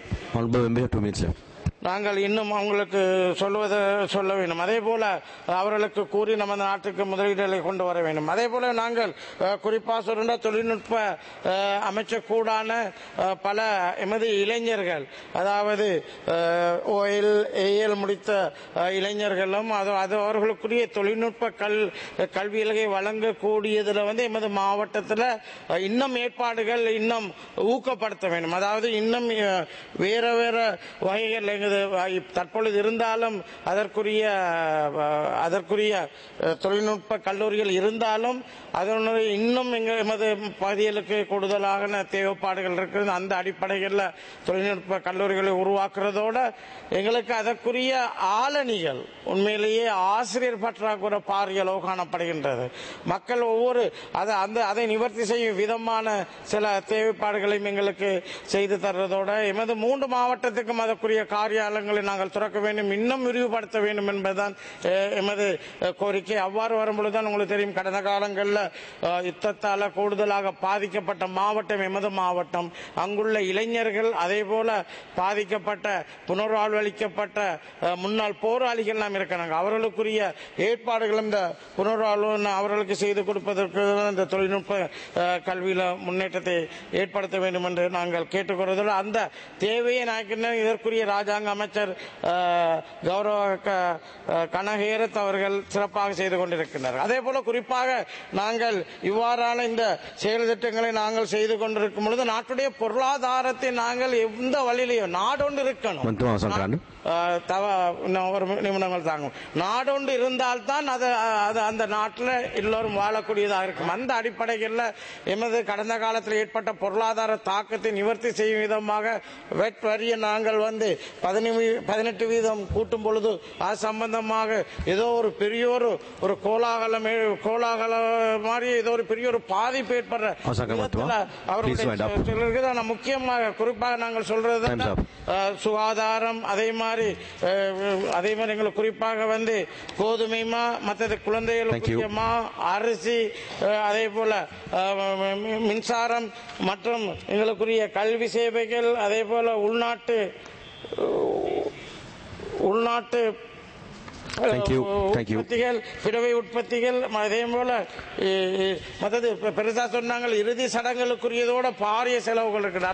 நாங்கள் இன்னும் அவங்களுக்கு சொல்வதை சொல்ல வேண்டும். அதே போல அவர்களுக்கு கூறி நமது நாட்டுக்கு முதலீடுகளை கொண்டு வர வேண்டும். அதே போல நாங்கள் குறிப்பாக சொல்ற தொழில்நுட்ப அமைச்சக்கூடான பல எமது இளைஞர்கள், அதாவது ஓஎல் ஏஎல் முடித்த இளைஞர்களும் அது அது அவர்களுக்குரிய தொழில்நுட்ப கல் கல்விகளை வழங்கக்கூடியதில் வந்து எமது மாவட்டத்தில் இன்னும் ஏற்பாடுகள் இன்னும் ஊக்கப்படுத்த வேண்டும். அதாவது இன்னும் வேற வேற வகைகள் எங்கள் தற்பொழுது இருந்தாலும் அதற்குரிய அதற்குரிய தொழில்நுட்ப கல்லூரிகள் இருந்தாலும் அதனுடைய இன்னும் எமது பகுதிகளுக்கு கூடுதலாக தேவைப்பாடுகள் இருக்கிறது. அந்த அடிப்படையில் தொழில்நுட்ப கல்லூரிகளை உருவாக்குறதோட எங்களுக்கு அதற்குரிய ஆளணிகள் உண்மையிலேயே ஆசிரியர் பற்றாக்குறை பாரிய அளவு காணப்படுகின்றது. மக்கள் ஒவ்வொரு அந்த அதை நிவர்த்தி செய்யும் விதமான சில தேவைப்பாடுகளையும் எங்களுக்கு செய்து தர்றதோட எமது மூன்று மாவட்டத்துக்கும் அதற்குரிய காரியாலயங்களை நாங்கள் திறக்க வேண்டும், இன்னும் விரிவுபடுத்த வேண்டும் என்பதுதான் எமது கோரிக்கை. அவ்வாறு வரும்பொழுதுதான் உங்களுக்கு தெரியும், கடந்த காலங்களில் யுத்தத்தால் கூடுதலாக பாதிக்கப்பட்ட மாவட்டம் எமது மாவட்டம். அங்குள்ள இளைஞர்கள் அதே போல பாதிக்கப்பட்ட புனர்வாழ்வளிக்கப்பட்ட முன்னாள் போராளிகள் நாம் இருக்கிறாங்க. அவர்களுக்குரிய ஏற்பாடுகளும் இந்த புனர்வாழ்வு அவர்களுக்கு செய்து கொடுப்பதற்கு இந்த தொழில்நுட்ப கல்வியில முன்னேற்றத்தை ஏற்படுத்த வேண்டும் என்று நாங்கள் கேட்டுக்கொள்வதில் அந்த தேவையை நான் இதற்குரிய ராஜாங்க அமைச்சர் கௌரவ கனகேரத் அவர்கள் சிறப்பாக செய்து கொண்டிருக்கின்றனர். அதே போல குறிப்பாக நாங்கள் இவ்வாறான இந்த செயல் திட்டங்களை நாங்கள் செய்து கொண்டிருக்கும் பொழுது நாட்டுடைய பொருளாதாரத்தை நாங்கள் எந்த வழியிலையும் நாடொன்று இருக்கணும், ஒரு நிமிடங்கள் தாங்கும் நாடொன்று இருந்தால்தான் அது அந்த நாட்டில் எல்லோரும் வாழக்கூடியதாக இருக்கும். அந்த அடிப்படையில் எமது கடந்த காலத்தில் ஏற்பட்ட பொருளாதார தாக்கத்தை நிவர்த்தி செய்யும் விதமாக வெட் வரியை நாங்கள் வந்து பதினெட்டு வீதம் கூட்டும் பொழுது அது சம்பந்தமாக ஏதோ ஒரு பெரிய ஒரு ஒரு கோலாகலம் கோலாகல மாதிரி ஏதோ ஒரு பெரிய ஒரு பாதிப்பு ஏற்படுற அவர்களுடைய முக்கியமாக குறிப்பாக நாங்கள் சொல்றது சுகாதாரம், அதே மாதிரி அதே மாதிரி எங்களுக்கு குறிப்பாக வந்து கோதுமைமா, மற்றது குழந்தைகளுக்கு அரிசி, அதே போல மின்சாரம் மற்றும் எங்களுக்குரிய கல்வி சேவைகள், அதே போல உள்நாட்டு உள்நாட்டு உற்பத்திகள், பிறவை உற்பத்திகள், அதே போல மற்றது பெருசா சொன்னாங்க இறுதி சடங்குகளுக்குரியதோட பாரிய செலவுகள் இருக்கு.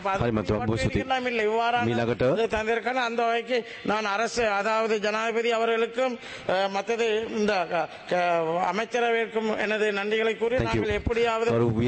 தந்திருக்காங்க. அந்த வகைக்கு நான் அரசு அதாவது ஜனாதிபதி அவர்களுக்கும் மற்றது இந்த அமைச்சரவைக்கும் எனது நன்றிகளை கூறி நாங்கள் எப்படியாவது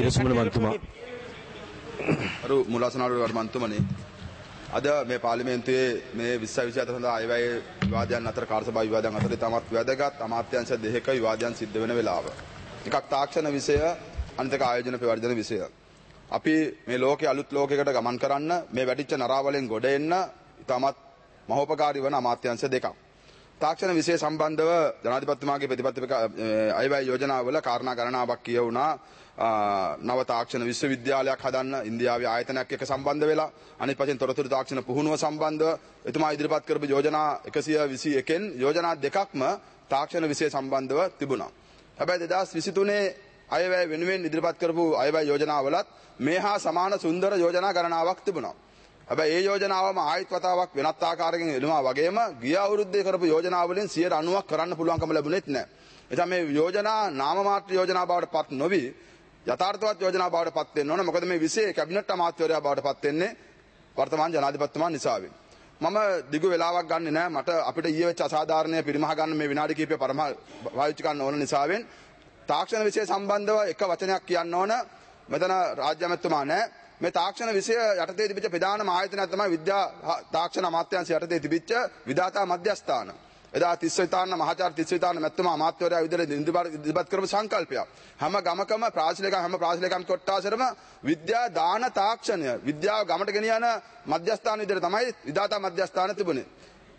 අද මේ පාර්ලිමේන්තුවේ මේ විශ්ව විද්‍යාලය සඳහා අයවැය විවාදයන් අතර කාර්යසභා විවාදයන් අතර තමත් වැදගත් අමාත්‍යාංශ දෙකක විවාදයන් සිද්ධ වෙන වෙලාව. එකක් තාක්ෂණ විෂය, අනිත් එක ආයෝජන ප්‍රවර්ධන විෂය. අපි මේ ලෝකයේ අලුත් ලෝකයකට ගමන් කරන්න මේ වැඩිච්ච නරාවලෙන් ගොඩ එන්න තමත් මහෝපකාරී වන අමාත්‍යාංශ දෙකක්. තාක්ෂණ විෂය සම්බන්ධව ජනාධිපතිතුමාගේ ප්‍රතිපත්තික අයවැය යෝජනාවල කාරණා ගණනාවක් කියවුණා. නව තාක්ෂණ විශ්වවිද්‍යාලයක් හදන්න ඉන්දියාවේ ආයතනයක් එක්ක සම්බන්ධ වෙලා, අනිත් පැත්තෙන් තොරතුරු තාක්ෂණ පුහුණුව සම්බන්ධව එතුමා ඉදිරිපත් කරපු යෝජනා එකසිය විසිඑකෙන් යෝජනා දෙකක්ම තාක්ෂණ විෂය සම්බන්ධව තිබුණා. හැබැයි දෙදාස් විසිතුනේ අයවැය වෙනුවෙන් ඉදිරිපත් කරපු අයවැය යෝජනාවලත් මේ හා සමාන සුන්දර යෝජනා ගණනාවක් තිබුණා. හැබැයි ඒ යෝජනාවම ආයිත් වතාවක් වෙනත් ආකාරයකින් එළුමා වගේම ගිය අවුරුද්දේ කරපු යෝජනා වලින් සියයට අනූවක් කරන්න පුළුවන්කම ලැබුණෙත් නැහැ. එතන මේ යෝජනා නාම මාත්‍ර යෝජනා බවට පත් නොවි යථාර්ථවත් යෝජනා බවට පත් වෙන්න ඕන. මොකද මේ විෂය කැබිනට් අමාත්‍යවරයා බවට පත් වෙන්නේ වර්තමාන ජනාධිපතිතුමා නිසාවෙන්. මම දිගු වෙලාවක් ගන්නෙ නෑ. මට අපිට ඊයේ වෙච්ච අසාධාරණය පිරිමහ ගන්න මේ විනාඩි කිහිපය පරම පාවිච්චි කරන්න ඕන නිසාවෙන් තාක්ෂණ විෂය සම්බන්ධව එක වචනයක් කියන්න ඕන. මෙතන රාජ්‍ය අමාත්‍යතුමා නෑ. මේ තාක්ෂණ විෂය යටතේ තිබිච්ච ප්‍රධානම ආයතනය තමයි විද්‍යා තාක්ෂණ අමාත්‍යාංශය යටතේ තිබිච්ච විධාතා මධ්‍යස්ථාන. එදා තිස්විතාන මහාචාර්ය තිස්විතාන මැතිතුමා අමාත්‍යවරයා විදිහට ඉදිරිපත් කරපු සංකල්පයක්. හැම ගමකම ප්‍රාශිලක හැම ප්‍රාශිලකම් කොට්ටාසරම විද්‍යා දාන තාක්ෂණය විද්‍යාව ගමට ගෙනියන මධ්‍යස්ථාන විදිහට තමයි විධාතා මධ්‍යස්ථාන තිබුණේ.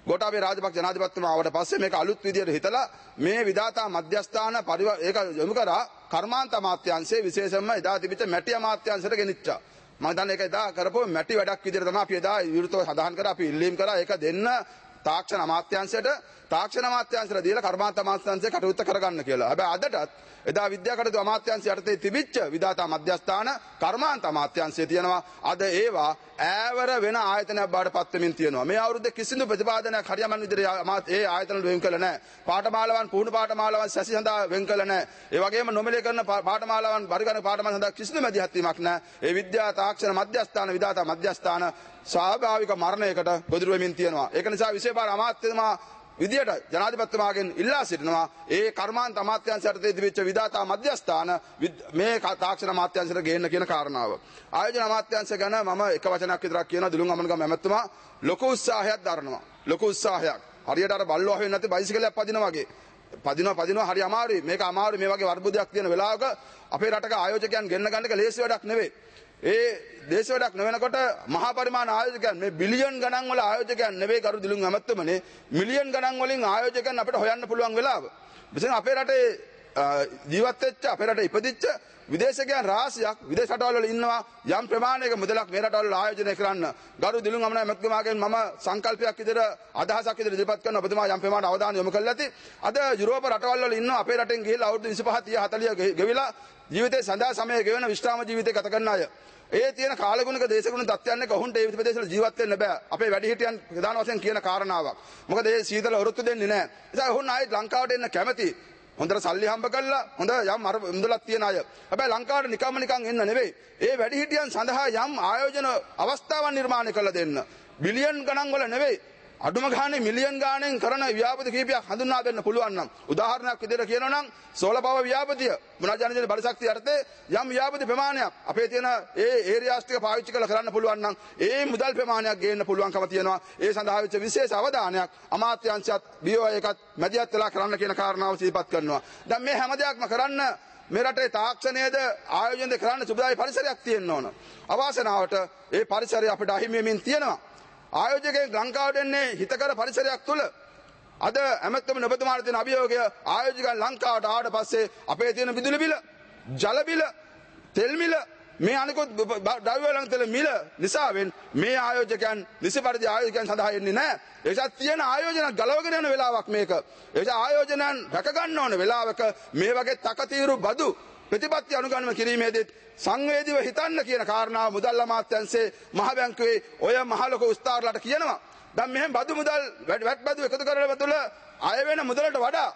ගෝඨාභය රාජපක්ෂ ජනාධිපතිතුමා ආවට පස්සේ මේක අලුත් විදියට හිතලා මේ විධාතා මධ්‍යස්ථාන පරිව ඒක යොමු කරා කර්මාන්ත අමාත්‍යාංශයේ විශේෂයෙන්ම එදා තිබිච්ච මැටි අමාත්‍යාංශයට ගෙනිච්චා. මම දන්නේ ඒක එදා කරපුව මැටි වැඩක් විදියට තමයි අපි එදා විරුද්ධව සඳහන් කරා අපි ඉල්ලීම් කරා ඒක දෙන්න තාක්ෂණ අමාත්‍යාංශයට තාක්ෂණ අමාත්‍යාංශයට දීලා කර්මාන්ත අමාත්‍යාංශය කටයුත්ත කරගන්න කියලා. හැබැයි අදටත් එදා විද්‍යා කටයුතු අමාත්‍යාංශය යටතේ තිබිච්ච විධාතා මධ්‍යස්ථාන කර්මාන්ත අමාත්‍යාංශය තියෙනවා. අද ඒවා ඈවර වෙන ආයතනයක් බවට පත් වෙමින් තියෙනවා. මේ අවුරුද්දේ කිසිදු ප්‍රතිපාදනයක් හරියමන් විදිහට ඒ ආයතන වෙන් කළ නැහැ. පාඨමාලාවන් පුහුණු පාඨමාලාවන් සැසි සඳහා වෙන් කළ නැහැ. ඒ වගේම නොමිලේ කරන පාඨමාලාවන් පරිගණක පාඨමාලා සඳහා කිසිදු මැදිහත් වීමක් නැහැ. ඒ විද්‍යා තාක්ෂණ මධ්‍යස්ථාන විධාතා මධ්‍යස්ථාන ස්වාභාවික මරණයකට ගොදුරු වෙමින් තියෙනවා. ඒක නිසා විශේෂ අමාත්‍යතුමා විදියට ජනාධිපතිතුමාගෙන් ඉල්ලා සිටිනවා ඒ කර්මාන්ත අමාත්‍යාංශ යටතේ තිබිච්ච විධාතා මධ්‍යස්ථාන මේ තාක්ෂණ අමාත්‍යාංශයට ගේන්න කියන කාරණාව. ආයෝජන අමාත්‍යාංශ ගැන මම එක වචනයක් විතරක් කියනවා. දුලුන් අමනගම ඇමතුමා ලොකු උත්සාහයක් දරනවා. ලොකු උත්සාහයක්. හරියට අර බල්ලෝ අහුවෙන්නේ නැති බයිසිකලයක් පදිනවා වගේ. පදිනවා පදිනවා හරි අමාරුයි. මේක අමාරුයි. මේ වගේ වර්බුදයක් තියෙන වෙලාවක අපේ රටක ආයෝජකයන් ගෙන්න ගන්න එක ලේසි වැඩක් නෙවෙයි. ඒ දේශ වැඩක් නොවනකොට මහා පරිමාණ ආයෝජකයන් මේ බිලියන් ගණන් වල ආයෝජකයන් නෙවෙයි කරු දිලුන් ඇමතුමනේ මිලියන් ගණන් වලින් ආයෝජකයන් අපිට හොයන්න පුළුවන් වෙලාව. විශේෂයෙන් අපේ රටේ ජීවත් වෙච්ච අපේ රටේ ඉපදිච්ච විදේශිකයන් රාශියක් විදේශ රටවල වල ඉන්නවා. යම් ප්‍රමාණයක මුදලක් මේ රටවල ආයෝජනය කරන්න ගරු දිලුන් ඇමතුමාගෙන් මම සංකල්පයක් විදිහට අදහසක් විදිහට ඉදිරිපත් කරන ඔබතුමා යම් ප්‍රමාණයක් අවධානය යොමු කළා ඇති. අද යුරෝප රටවල් වල ඉන්නවා අපේ රටෙන් ගිහිල්ලා අවුරුදු විසිපහ තිහ හතලිහ ගෙවිලා ජීවිතේ සඳහා සමය ගෙවන විශ්‍රාම ජීවිතය ගත කරන අය. ඒ තියෙන කාලගුණක දේශගුණ තත්ත්වයන් එක ඔවුන්ට ඒ ප්‍රදේශවල ජීවත් වෙන්න බෑ. අපේ වැඩිහිටියන් ප්‍රධාන වශයෙන් කියන කාරණාවක්. මොකද ඒ සීතල වෘත්තු දෙන්නේ නැහැ. ඒ නිසා ඔවුන් ආයෙත් ලංකාවට එන්න කැමති. හොඳට සල්ලි හම්බ කරලා හොඳ යම් මුදලක් තියන අය. හැබැයි ලංකාවට නිකම්ම නිකන් එන්න නෙවෙයි. ඒ වැඩිහිටියන් සඳහා යම් ආයෝජන අවස්ථාවන් නිර්මාණය කරලා දෙන්න. බිලියන් ගණන් වල නෙවෙයි. අඩුම ගානේ මිලියන් ගාණෙන් කරන ව්‍යාපෘති කීපයක් හඳුන්වා දෙන්න පුළුවන් නම් උදාහරණයක් විදිහට කියනවා නම් සෝලපව ව්‍යාපෘතිය මුණජනජන බලශක්තිය යටතේ යම් ව්‍යාපෘති ප්‍රමාණයක් අපේ තියෙන ඒ ඒරියාස් ටික පාවිච්චි කරලා කරන්න පුළුවන් නම් ඒ මුදල් ප්‍රමාණයක් ගේන්න පුළුවන්කම තියෙනවා. ඒ සඳහා වෙච්ච විශේෂ අවධානයක් අමාත්‍යාංශයත් බියෝ එකත් මැදිහත් වෙලා කරන්න කියන කාරණාව සිහිපත් කරනවා. දැන් මේ හැම දෙයක්ම කරන්න මේ රටේ තාක්ෂණයේද ආයෝජනද කරන්න සුබදායි පරිසරයක් තියෙන්න ඕන. අවාසනාවට ඒ පරිසරය අපිට අහිමි වෙමින් තියෙනවා. ආයෝජකයන් ලංකාවට එන්නේ හිතකර පරිසරයක් තුල. අද ඇමතුම ඔබතුමාට තියෙන අභියෝගය ආයෝජකයන් ලංකාවට ආවට පස්සේ අපේ තියෙන විදුලි බිල, ජල බිල, තෙල් මිල මේ අනිකුත් ද්‍රව්‍ය ලංතල මිල නිසාවෙන් මේ ආයෝජකයන් නිසි පරිදි ආයෝජකයන් සඳහා එන්නේ නැහැ. ඒ නිසා තියෙන ආයෝජන ගලවගෙන යන වෙලාවක් මේක. ඒ නිසා ආයෝජනයන් රැක ගන්න ඕන වෙලාවක මේ වගේ තකතිරු බදු ප්‍රතිපත්ති අනුගමනය කිරීමේදී සංවේදීව හිතන්න කියන කාරණාව මුදල් අමාත්‍යාංශයේ මහ බැංකුවේ ඔය මහ ලොකු උස්තාවරලාට කියනවා. දැන් මෙහෙම බදු මුදල් වැට් බදු එකතු කරලා තුල අය වෙන මුදලට වඩා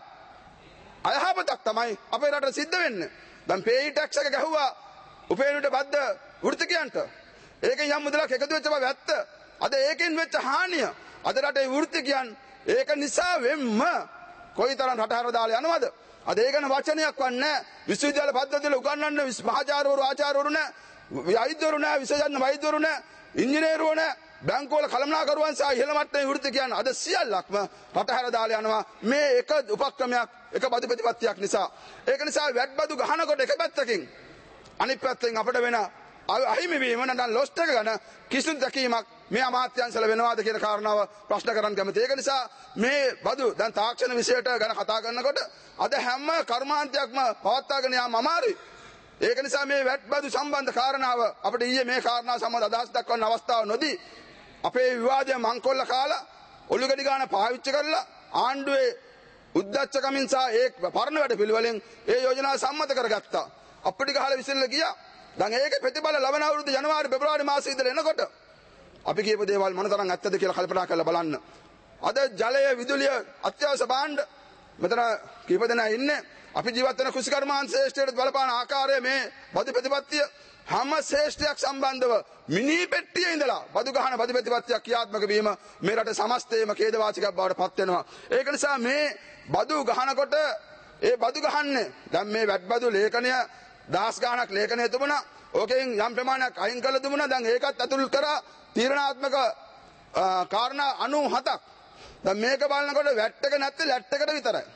අයහපතක් තමයි අපේ රටේ සිද්ධ වෙන්නේ. දැන් පේයි ටැක්ස් එක ගැහුවා උපයනට බද්ද වෘත්තිකයන්ට. ඒකෙන් යම් මුදලක් එකතු වෙච්ච බව ඇත්ත. අද ඒකෙන් වෙච්ච හානිය අද රටේ වෘත්තිකයන් ඒක නිසා වෙම්ම කොයිතරම් රට හැර දාලා යනවද? අද ඒ ගැන වචනයක් වන්නේ විශ්වවිද්‍යාල පද්ධතිවල උගන්වන්න මහාචාර්යවරු ආචාර්යවරු නැහැ, වෛද්‍යවරු නැහැ, විශේෂඥ වෛද්‍යවරු නැහැ, ඉංජිනේරුවෝ නැහැ, බැංකුවල කළමනාකරුවන් සහ ඉහළ මට්ටමේ වෘත්තිකයන් අද සියල්ලක්ම රට හැර දාලා යනවා මේ එක උපක්‍රමයක් එක බදු ප්‍රතිපත්තියක් නිසා. ඒක නිසා වැට් බදු ගහනකොට එක පැත්තකින් අනිත් පැත්තෙන් අපිට වෙන අහිමි වීම නැත්නම් ලොස්ට් එක ගැන කිසිදු දැකීමක් මේ අමාත්‍යාංශවල වෙනවාද කියන කාරණාව ප්‍රශ්න කරන්න කැමතියි. ඒක නිසා මේ බදු දැන් තාක්ෂණ විෂයට ගැන කතා කරනකොට අද හැම කර්මාන්තයක්ම පවත්වාගෙන යාම අමාරුයි. ඒක නිසා මේ වැට් බදු සම්බන්ධ කාරණාව අපිට ඊයේ මේ කාරණාව සම්බන්ධ අදහස් දක්වන්න අවස්ථාව නොදී අපේ විවාදය මංකොල්ල කාලා ඔලුගඩි ගාන පාවිච්චි කරලා ආණ්ඩුවේ උද්දච්චකමින් සහ ඒ පරණ වැඩ පිළිවෙලෙන් ඒ යෝජනාව සම්මත කරගත්තා. අපිට ගහලා විසිරලා ගියා. දැන් ඒකේ ප්‍රතිඵල ලබන අවුරුදු ජනවාරි පෙබරවාරි මාසෙ ඉඳලා එනකොට අපි කියපු දේවල් මොනතරම් ඇත්තද කියලා කල්පනා කරලා බලන්න. අද ජලය විදුලිය අත්‍යවශ්‍ය භාණ්ඩ මෙතන කීප දෙනා ඉන්නේ. අපි ජීවත් වෙන කුසිකර්මාන්ත ශ්‍රේෂ්ඨයට බලපාන ආකාරය මේ බදු ප්‍රතිපත්තිය හැම ශ්‍රේෂ්ඨයක් සම්බන්ධව මිනි පෙට්ටියේ ඉඳලා බදු ගහන බදු ප්‍රතිපත්තියක් ක්‍රියාත්මක වීම මේ රට සමස්තයේම ඛේදවාචකයක් බවට පත් වෙනවා. ඒක නිසා මේ බදු ගහනකොට ඒ බදු ගහන්නේ දැන් මේ වැට් බදු ලේඛනය දහස් ගාණක් ලේඛනය තිබුණා. ඕකෙන් යම් ප්‍රමාණයක් අයින් කළ තිබුණා. දැන් ඒකත් අතුල් කරා තීරණාත්මක කාරණා අනූ හතක්. දැන් මේක බලනකොට වැට් එක නැත්තේ ලැට් එකට විතරයි.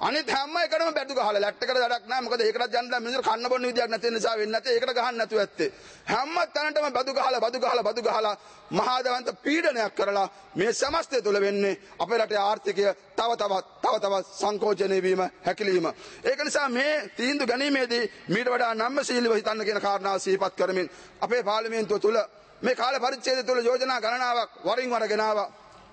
අනිත් හැම එකටම බැටු ගහලා ලැට්ටකට වැඩක් නැහැ. මොකද ඒකටත් යන්න මිනිස්සු කන්න බොන්න විදියක් නැති නිසා වෙන්නේ නැත්තේ. ඒකට ගහන්න නැතුව ඇත්තේ. හැම තැනටම බදු ගහලා බදු ගහලා බදු ගහලා මහාදවන්ත පීඩනයක් කරලා මේ සමස්තය තුළ වෙන්නේ අපේ රටේ ආර්ථිකය තව තවත් තව තවත් සංකෝචනය වීම හැකිලිම. ඒක නිසා මේ තීන්දුව ගැනීමේදී මීට වඩා නම්‍යශීලීව හිතන්න කියන කාරණාව සිහිපත් කරමින් අපේ පාර්ලිමේන්තුව තුළ මේ කාල පරිච්ඡේදය තුළ යෝජනා ගණනාවක් වරින් වර ගෙනාවා.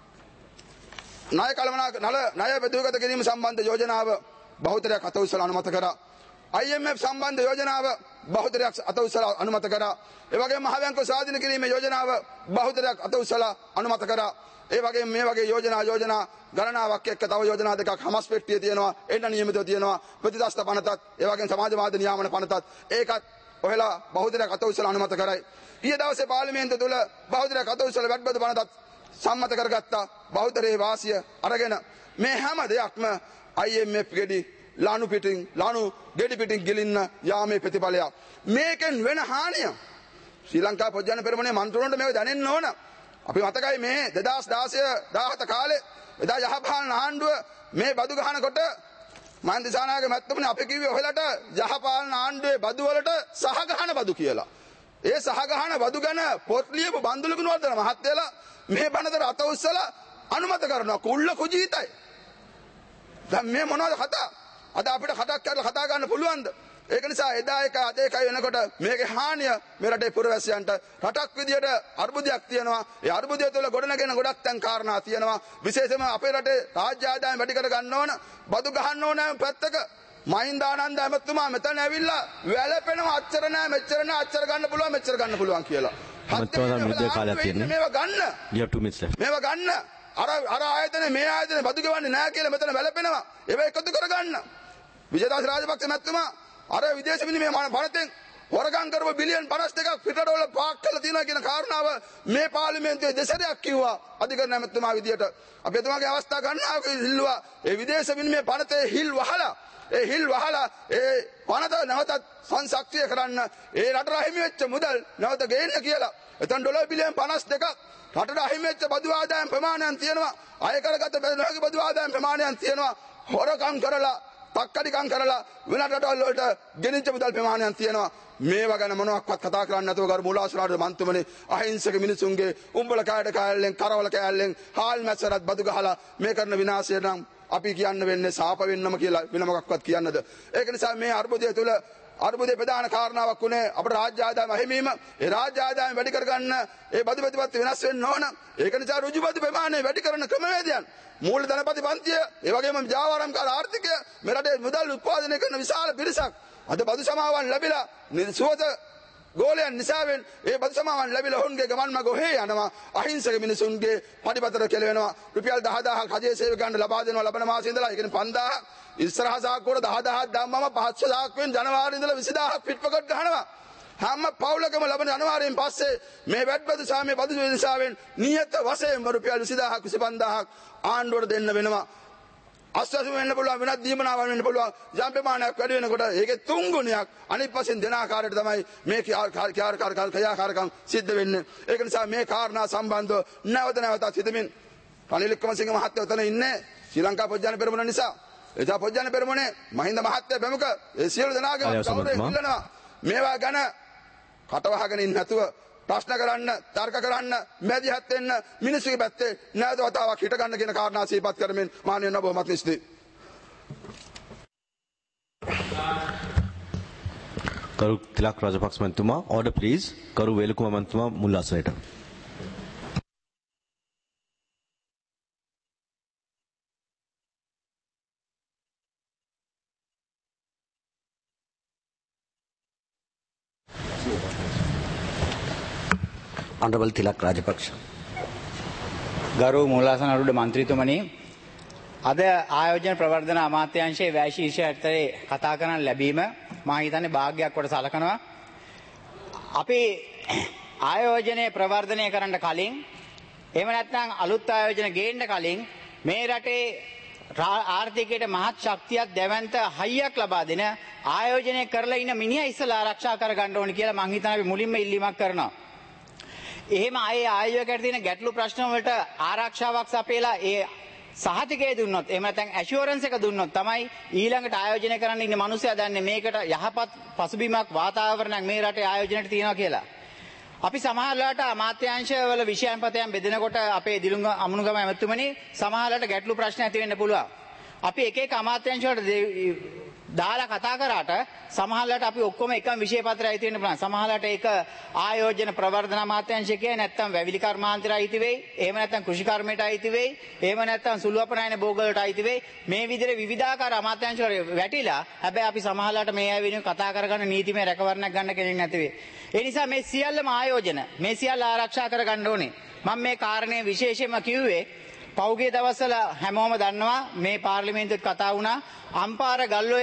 ණය කළමනාක නල ණය බෙදුගත කිරීම සම්බන්ධ යෝජනාව බහුතරයක් අත උස්සලා අනුමත කරා. I M F සම්බන්ධ යෝජනාව බහුතරයක් අත උස්සලා අනුමත කරා. ඒ වගේම මහ බැංකුව ස්වාධීන කිරීමේ යෝජනාව බහුතරයක් අත උස්සලා අනුමත කරා. ඒ වගේම මේ වගේ යෝජනා යෝජනා ගණනාවක් එක්ක තව යෝජනා දෙකක් හමස් පෙට්ටිය තියෙනවා. එන්න නියමිතව තියෙනවා. ප්‍රතිදස්ත පනතත් ඒ වගේම සමාජ මාධ්‍ය නියාමන පනතත් ඒකත් ඔහෙලා බහුතරයක් අත උස්සලා අනුමත කරයි. ඊයේ දවසේ පාර්ලිමේන්තුව තුළ බහුතරයක් අත උස්සලා වැඩබදු පනතත් සම්මත කරගත්තා. බහුතරයේ වාසිය අරගෙන මේ හැම දෙයක්ම I M F ගෙඩි ලානු පිටින් ලානු ගෙඩි පිටින් ගිලින්න යාමේ ප්‍රතිඵලයක්. මේකෙන් වෙන හානිය ශ්‍රී ලංකා පොජ්ජන පෙරමුණේ මන්ත්‍රීවරුන්ට මේක දැනෙන්න ඕන. අපි මතකයි මේ දෙදාස් දාසය දාහත කාලේ එදා යහපාලන ආණ්ඩුව මේ බදු ගහනකොට මහින්ද දිසානායක මැතිතුමනි අපි කිව්වේ ඔහෙලට යහපාලන ආණ්ඩුවේ බදු වලට සහ ගහන බදු කියලා. ඒ සහ ගහන බදු ගැන පොත් ලියපු බන්දුල ගුණවර්ධන මහත්තයලා මේ බණතර අත උස්සලා අනුමත කරනවා. කුල්ල කුජීතයි. දැන් මේ මොනවද කතා? අද අපිට කටක් කරලා කතා ගන්න පුළුවන්ද? ඒක නිසා එදා එක අද එකයි වෙනකොට මේකේ හානිය මේ රටේ පුරවැසියන්ට රටක් විදියට අර්බුදයක් තියෙනවා. ඒ අර්බුදය තුළ ගොඩනගෙන ගොඩක් තැන් කාරණා තියෙනවා. විශේෂයෙන්ම අපේ රටේ රාජ්‍ය ආදායම වැඩි කර ගන්න ඕන, බදු ගහන්න ඕන පැත්තක මහින්දානන්ද ඇමතුමා මෙතන ඇවිල්ලා වැළපෙනවා. අච්චර නෑ මෙච්චර නෑ අච්චර ගන්න පුළුවන් මෙච්චර ගන්න පුළුවන් කියලා. මේවා ගන්න. මේවා ගන්න. අර අර ආයතනේ මේ ආයතනේ බදු ගෙවන්නේ නැහැ කියලා මෙතන වැළපෙනවා. ඒව එකතු කරගන්න. විජේදාස රාජපක්ෂ මැතිතුමා අර විදේශ විනිමය පනතෙන් හොරගම් කරපු බිලියන් පනස් දෙකක් පිටරටවල පාක් කරලා තියෙනවා කියන කාරණාව මේ පාර්ලිමේන්තුවේ දෙසරයක් කිව්වා අධිකරණ මැතිතුමා විදියට. අපි එතුමාගේ අවස්ථා ගන්නාව ඉල්ලුවා. ඒ විදේශ විනිමය පනතේ හිල් වහලා ඒ හිල් වහලා ඒ පනත නැවතත් සංසක්‍රිය කරන්න ඒ රටට අහිමි වෙච්ච මුදල් නැවත ගේන්න කියලා. එතන ඩොලර් බිලියන් පනස් දෙකක් රටට අහිමි වෙච්ච බදු ආදායම් ප්‍රමාණයක් තියෙනවා. අය කරගත බැලුවාගේ බදු ආදායම් ප්‍රමාණයක් තියෙනවා. හොරකම් කරලා තක්කඩිකම් කරලා වෙන රටවල් වලට ගෙනිච්ච මුදල් ප්‍රමාණයක් තියෙනවා. මේවා ගැන මොනවත්වත් කතා කරන්නේ නැතුව ගරු මුලාශ්‍රාට මන්තුමනේ අහිංසක මිනිසුන්ගේ උඹල කෑඩ කෑල්ලෙන් කරවල කෑල්ලෙන් හාල් මැස්සරත් බදු ගහලා මේ කරන විනාශය නම් අපි කියන්න වෙන්නේ සාප වෙන්නම කියලා වෙන මොකක්වත් කියන්නද? ඒක නිසා මේ අර්බුදය තුළ අර්බුදයේ ප්‍රධාන කාරණාවක් උනේ අපේ රාජ්‍ය ආදායම අහිමීම. ඒ රාජ්‍ය ආදායම වැඩි කරගන්න ඒ බදු ප්‍රතිපත්ති වෙනස් වෙන්න ඕන. ඒක නිසා රුජු බදු ප්‍රමාණය වැඩි කරන ක්‍රමවේදයන් මූලධන ප්‍රතිපන්තිය ඒ වගේම ජාවාරම්කාර ආර්ථිකය මේ රටේ මුදල් උත්පාදනය කරන විශාල පිරිසක් අද බදු සමාවන් ලැබිලා සුවත ගෝලයන් නිසාවෙන් ඒ බදු සමාවන් ලැබිලා ඔවුන්ගේ ගමන් මග ඔහේ යනවා. අහිංසක මිනිසුන්ගේ පරිපතර කෙලවෙනවා. රුපියල් දහදාහක් හදේ සේවකයන්ට ලබා දෙනවා ලබන මාසෙ ඉඳලා. ඒ කියන්නේ පන්දාහක් ඉස්සරහ සාක්කුවට දහදාහක් දැම්මම පහස්ස දාහක් වෙන ජනවාරි ඉඳලා විසිදාහක් පිට්පකට් ගහනවා. හැම පවුලකම ලබන ජනවාරියෙන් පස්සේ මේ වැඩබදු සාමයේ බදු නිසාවෙන් නියත වශයෙන් රුපියල් විසිදාහක් විසිපන්දාහක් ආණ්ඩුවට දෙන්න වෙනවා. අස්වැසුම වෙන්න පුළුවන් වෙනත් දීමනාවක් වෙන්න පුළුවන්. යම් ප්‍රමාණයක් වැඩි වෙනකොට ඒකේ තුන් ගුණයක් අනිත් පස්සෙන් දෙන ආකාරයට තමයි මේ ක්‍රියාකාරකම් සිද්ධ වෙන්නේ. ඒක නිසා මේ කාරණා සම්බන්ධව නැවත නැවතත් හිතමින් රනිල් වික්‍රමසිංහ මහත්තයා උතන ඉන්නේ ශ්‍රී ලංකා පොජ්ජන පෙරමුණ නිසා. එදා පොජ්ජන පෙරමුණේ මහින්ද මහත්තයා ප්‍රමුඛ ඒ සියලු දෙනාගේම ගෞරවය ඉල්ලනවා. මේවා ගැන කටවහගෙන ඉන්න නැතුව ප්‍රශ්න කරන්න, තර්ක කරන්න, මැදිහත් වෙන්න, මිනිස්සුගේ පැත්තේ නැවත වතාවක් හිට ගන්න කියන කාරණා සිහිපත් කරමින් මානනීය බොහොමත් ස්තුතියි. කරු තිලක් රාජපක්ෂ මන්තුමා order please. කරු වේලකුමාර මන්තුමා මුල් ආසනයට. Honorable Tilak Rajapaksa. ගරු මූලාසන අරුඩ මන්ත්‍රීතුමනි, අද ආයෝජන ප්‍රවර්ධන අමාත්‍යාංශයේ වැය ශීර්ෂයටදී කතා කරන්න ලැබීම මම හිතන්නේ භාග්‍යයක් කොට සලකනවා. අපි ආයෝජනයේ ප්‍රවර්ධනය කරන්න කලින් එහෙම නැත්නම් අලුත් ආයෝජන ගේන්න කලින් මේ රටේ ආර්ථිකයට මහත් ශක්තියක් දැවැන්ත හයියක් ලබා දෙන ආයෝජනය කරලා ඉන්න මිනිහා ඉස්සලා ආරක්ෂා කර ගන්න ඕනේ කියලා මම හිතනවා අපි මුලින්ම ඉල්ලීමක් කරනවා. එහෙම ආයේ ආයෝජකයට තියෙන ගැටලු ප්‍රශ්න වලට ආරක්ෂාවක් සපයලා ඒ සහතිකය දුන්නොත් එහෙම නැත්නම් ඇෂුරන්ස් එක දුන්නොත් තමයි ඊළඟට ආයෝජනය කරන්න ඉන්න මිනිස්සයා දන්නේ මේකට යහපත් පසුබිමක් වාතාවරණයක් මේ රටේ ආයෝජනයට තියෙනවා කියලා. අපි සමහරලාට අමාත්‍යාංශවල විෂයන්පතයන් බෙදෙනකොට අපේ දිලුංග අමුණුගම ඇමතුමනි සමහරලාට ගැටලු ප්‍රශ්න ඇති වෙන්න පුළුවන්. අපි එක එක අමාත්‍යාංශ වලට දාලා කතා කරාට සමහරලාට අපි ඔක්කොම එකම විෂය පත්‍රය අයිති වෙන්න පුළුවන්. සමහරලාට ඒක ආයෝජන ප්‍රවර්ධන අමාත්‍යාංශය කියන්නේ නැත්නම් වැවිලි කර්මාන්තයට අයිති වෙයි. එහෙම නැත්නම් කෘෂි කර්මයට අයිති වෙයි. එහෙම නැත්නම් සුළු අපනයන භෝග වලට අයිති වෙයි. මේ විදිහට විවිධාකාර අමාත්‍යාංශ වල වැටිලා හැබැයි අපි සමහරලාට මේ අය වෙනුවෙන් කතා කරගන්න නීතිමය රැකවරණයක් ගන්න කෙනෙක් නැති වෙයි. ඒ නිසා මේ සියල්ලම ආයෝජන මේ සියල්ල ආරක්ෂා කරගන්න ඕනේ. මම මේ කාරණේ විශේෂයෙන්ම කිව්වේ පෞගේ දවස්වල හැමෝම දන්නවා මේ පාර්ලිමේන්තුවේ කතා වුණා අම්පාර ගල්ඔය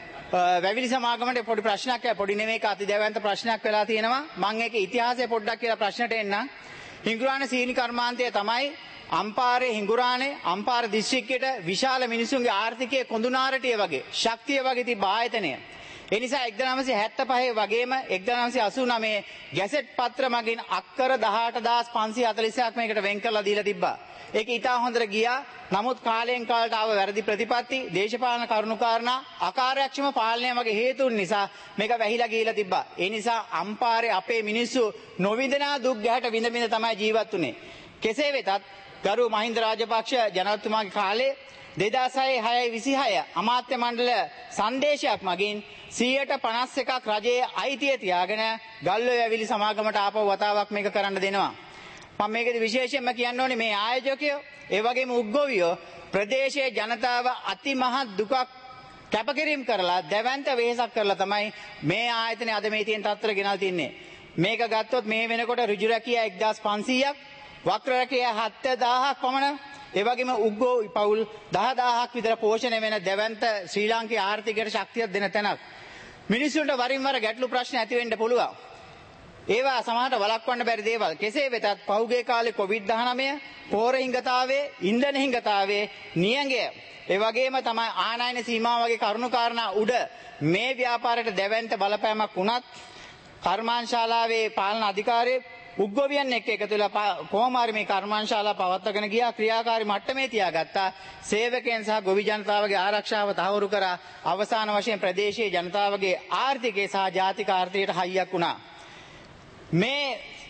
වැවිලි සමාගමට පොඩි ප්‍රශ්නයක් පොඩි නෙමෙයි අතිදැවැන්ත ප්‍රශ්නයක් වෙලා තියෙනවා. මම ඒක ඉතිහාසය පොඩ්ඩක් කියලා ප්‍රශ්නට එන්න. හිඟුරාණ සීනි කර්මාන්තය තමයි අම්පාරේ හිඟුරාණේ අම්පාර දිස්ත්‍රික්කයට විශාල මිනිසුන්ගේ ආර්ථිකයේ කොඳුනාරටිය වගේ ශක්තිය වගේ තිබ්බ ආයතනය. ඒ නිසා එක්දාස් නවසිය හැත්තෑ පහ වගේම එක්දාස් නවසිය අසූ නවය ගැසට් පත්‍ර මගින් අක්කර දහඅට හදාස් පන්සිය හතළිසයක් මේකට වෙන් කරලා දීලා තිබ්බා. ඒක ඊටා හොඳට ගියා. නමුත් කාලයෙන් කාලට ආව වැරදි ප්‍රතිපත්ති, දේශපාලන කරුණුකාරණා, අකාර්යක්ෂම පාලනය වගේ හේතුන් නිසා මේක වැහිලා ගිහිලා තිබ්බා. ඒ නිසා අම්පාරේ අපේ මිනිස්සු නොවිඳනා දුක් ගැහැට විඳ විඳ තමයි ජීවත් වුනේ. කෙසේ වෙතත් ගරු මහින්ද රාජපක්ෂ ජනාධිපතිතුමාගේ කාලේ දෙදාස් හය විසිහය අමාත්‍ය මණ්ඩල සංදේශයක් මගින් සියයට පනස් එකක් රජයේ අයිතිය තියාගෙන ගල්ඔය වැවිලි සමාගමට ආපහු වතාවක් මේක කරන්න දෙනවා. මම මේකදී විශේෂයෙන්ම කියන්න ඕනේ මේ ආයෝජකයෝ ඒ වගේම උද්ගෝවියෝ ප්‍රදේශයේ ජනතාව අතිමහත් දුකක් කැපකිරීම කරලා දැවැන්ත වෙහෙසක් කරලා තමයි මේ ආයතනය අද මේ තියෙන තත්ත්වයට ගෙනල්ලා තින්නේ. මේක ගත්තොත් මේ වෙනකොට ඍජු රැකියා එක්දාස් පන්සීයක්, වක්‍ර රැකියා හත්දාහක් පමණ, ඒ වගේම උද්ගෝ පවුල් දහදාහක් විතර පෝෂණය වෙන දැවැන්ත ශ්‍රී ලාංකේය ආර්ථිකයට ශක්තියක් දෙන තැනක්. මිනිස්සුන්ට වරින් වර ගැටලු ප්‍රශ්න ඇති වෙන්න පුළුවන්. ඒවා සමහරට වළක්වන්න බැරි දේවල්. කෙසේ වෙතත් පහුගිය කාලේ කොවිඩ් දහනවය, පෝර හිඟතාවේ, ඉන්ධන හිඟතාවේ, නියඟය, ඒ වගේම තමයි ආනයන සීමාව වගේ කරුණු කාරණා උඩ මේ ව්‍යාපාරයට දැවැන්ත බලපෑමක් වුණත් කර්මාන්තශාලාවේ පාලන අධිකාරියේ උද්ගෝවියන් එක්ක එකතු වෙලා කොහොම හරි මේ කර්මාන්තශාලා පවත්වාගෙන ගියා, ක්‍රියාකාරී මට්ටමේ තියාගත්තා. සේවකයන් සහ ගොවි ජනතාවගේ ආරක්ෂාව තහවුරු කරා. අවසාන වශයෙන් ප්‍රදේශීය ජනතාවගේ ආර්ථිකය සහ ජාතික ආර්ථිකයට හයියක් වුණා. මේ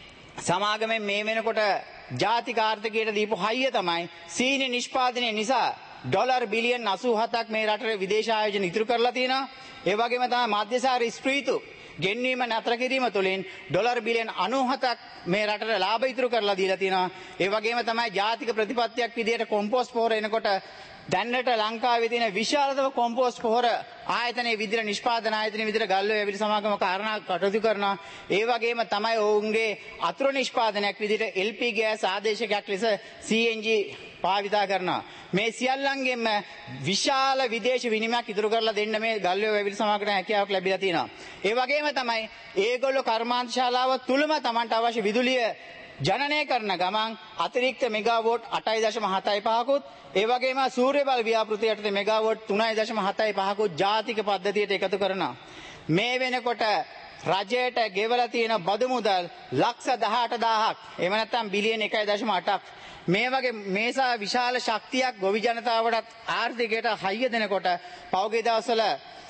සමාගමෙන් මේ වෙනකොට ජාතික ආර්ථිකයට දීපු හයිය තමයි සීනි නිෂ්පාදනය නිසා ඩොලර් බිලියන් අසූ හතක් මේ රටේ විදේශ ආයෝජන ඉතුරු කරලා තියෙනවා. ඒ වගේම තමයි මධ්‍යසාර ස්ප්‍රීතු ගෙන්වීම නතර කිරීම තුළින් ඩොලර් බිලියන් අනූහතක් මේ රටට ලාභ ඉතුරු කරලා දීලා තියෙනවා. ඒ වගේම තමයි ජාතික ප්‍රතිපත්තියක් විදියට කොම්පෝස්ට් පොහොර එනකොට දැනට ලංකාවේ තියෙන විශාලතම කොම්පෝස්ට් පොහොර ආයතනයේ විදිහට නිෂ්පාදන ආයතනයේ විදිහට ගල්ඔය වැවිලි සමාගම කාරණා කටයුතු කරනවා. ඒ වගේම තමයි ඔවුන්ගේ අතුරු නිෂ්පාදනයක් විදිහට එල් පී ගෑස් ආදේශකයක් ලෙස සී එන් ජී භාවිතා කරනවා. මේ සියල්ලංගෙම විශාල විදේශ විනිමයක් ඉදිරි කරලා දෙන්න මේ ගල්ඔය වැවිලි සමාගමට හැකියාවක් ලැබිලා තියෙනවා. ඒ වගේම තමයි ඒගොල්ලෝ කර්මාන්තශාලාව තුලම Tamanට අවශ්‍ය විදුලිය ජනනය කරන ගමන් අතිරික්ත මෙගාවෝට් අටයි දශම හතයි පහකුත්, ඒ වගේම සූර්ය බල ව්‍යාපෘතිය යටතේ මෙගාවෝට් තුනයි දශම හතයි පහකුත් ජාතික පද්ධතියට එකතු කරනවා. මේ වෙනකොට රජයට ගෙවලා තියෙන බදු මුදල් ලක්ෂ දහඅට දාහක්, එහෙම නැත්නම් බිලියන එකයි දශම අටක්. මේ වගේ මේසා විශාල ශක්තියක් ගොවි ජනතාවටත් ආර්ථිකයට හයිය දෙනකොට පෞගේ දවස්වල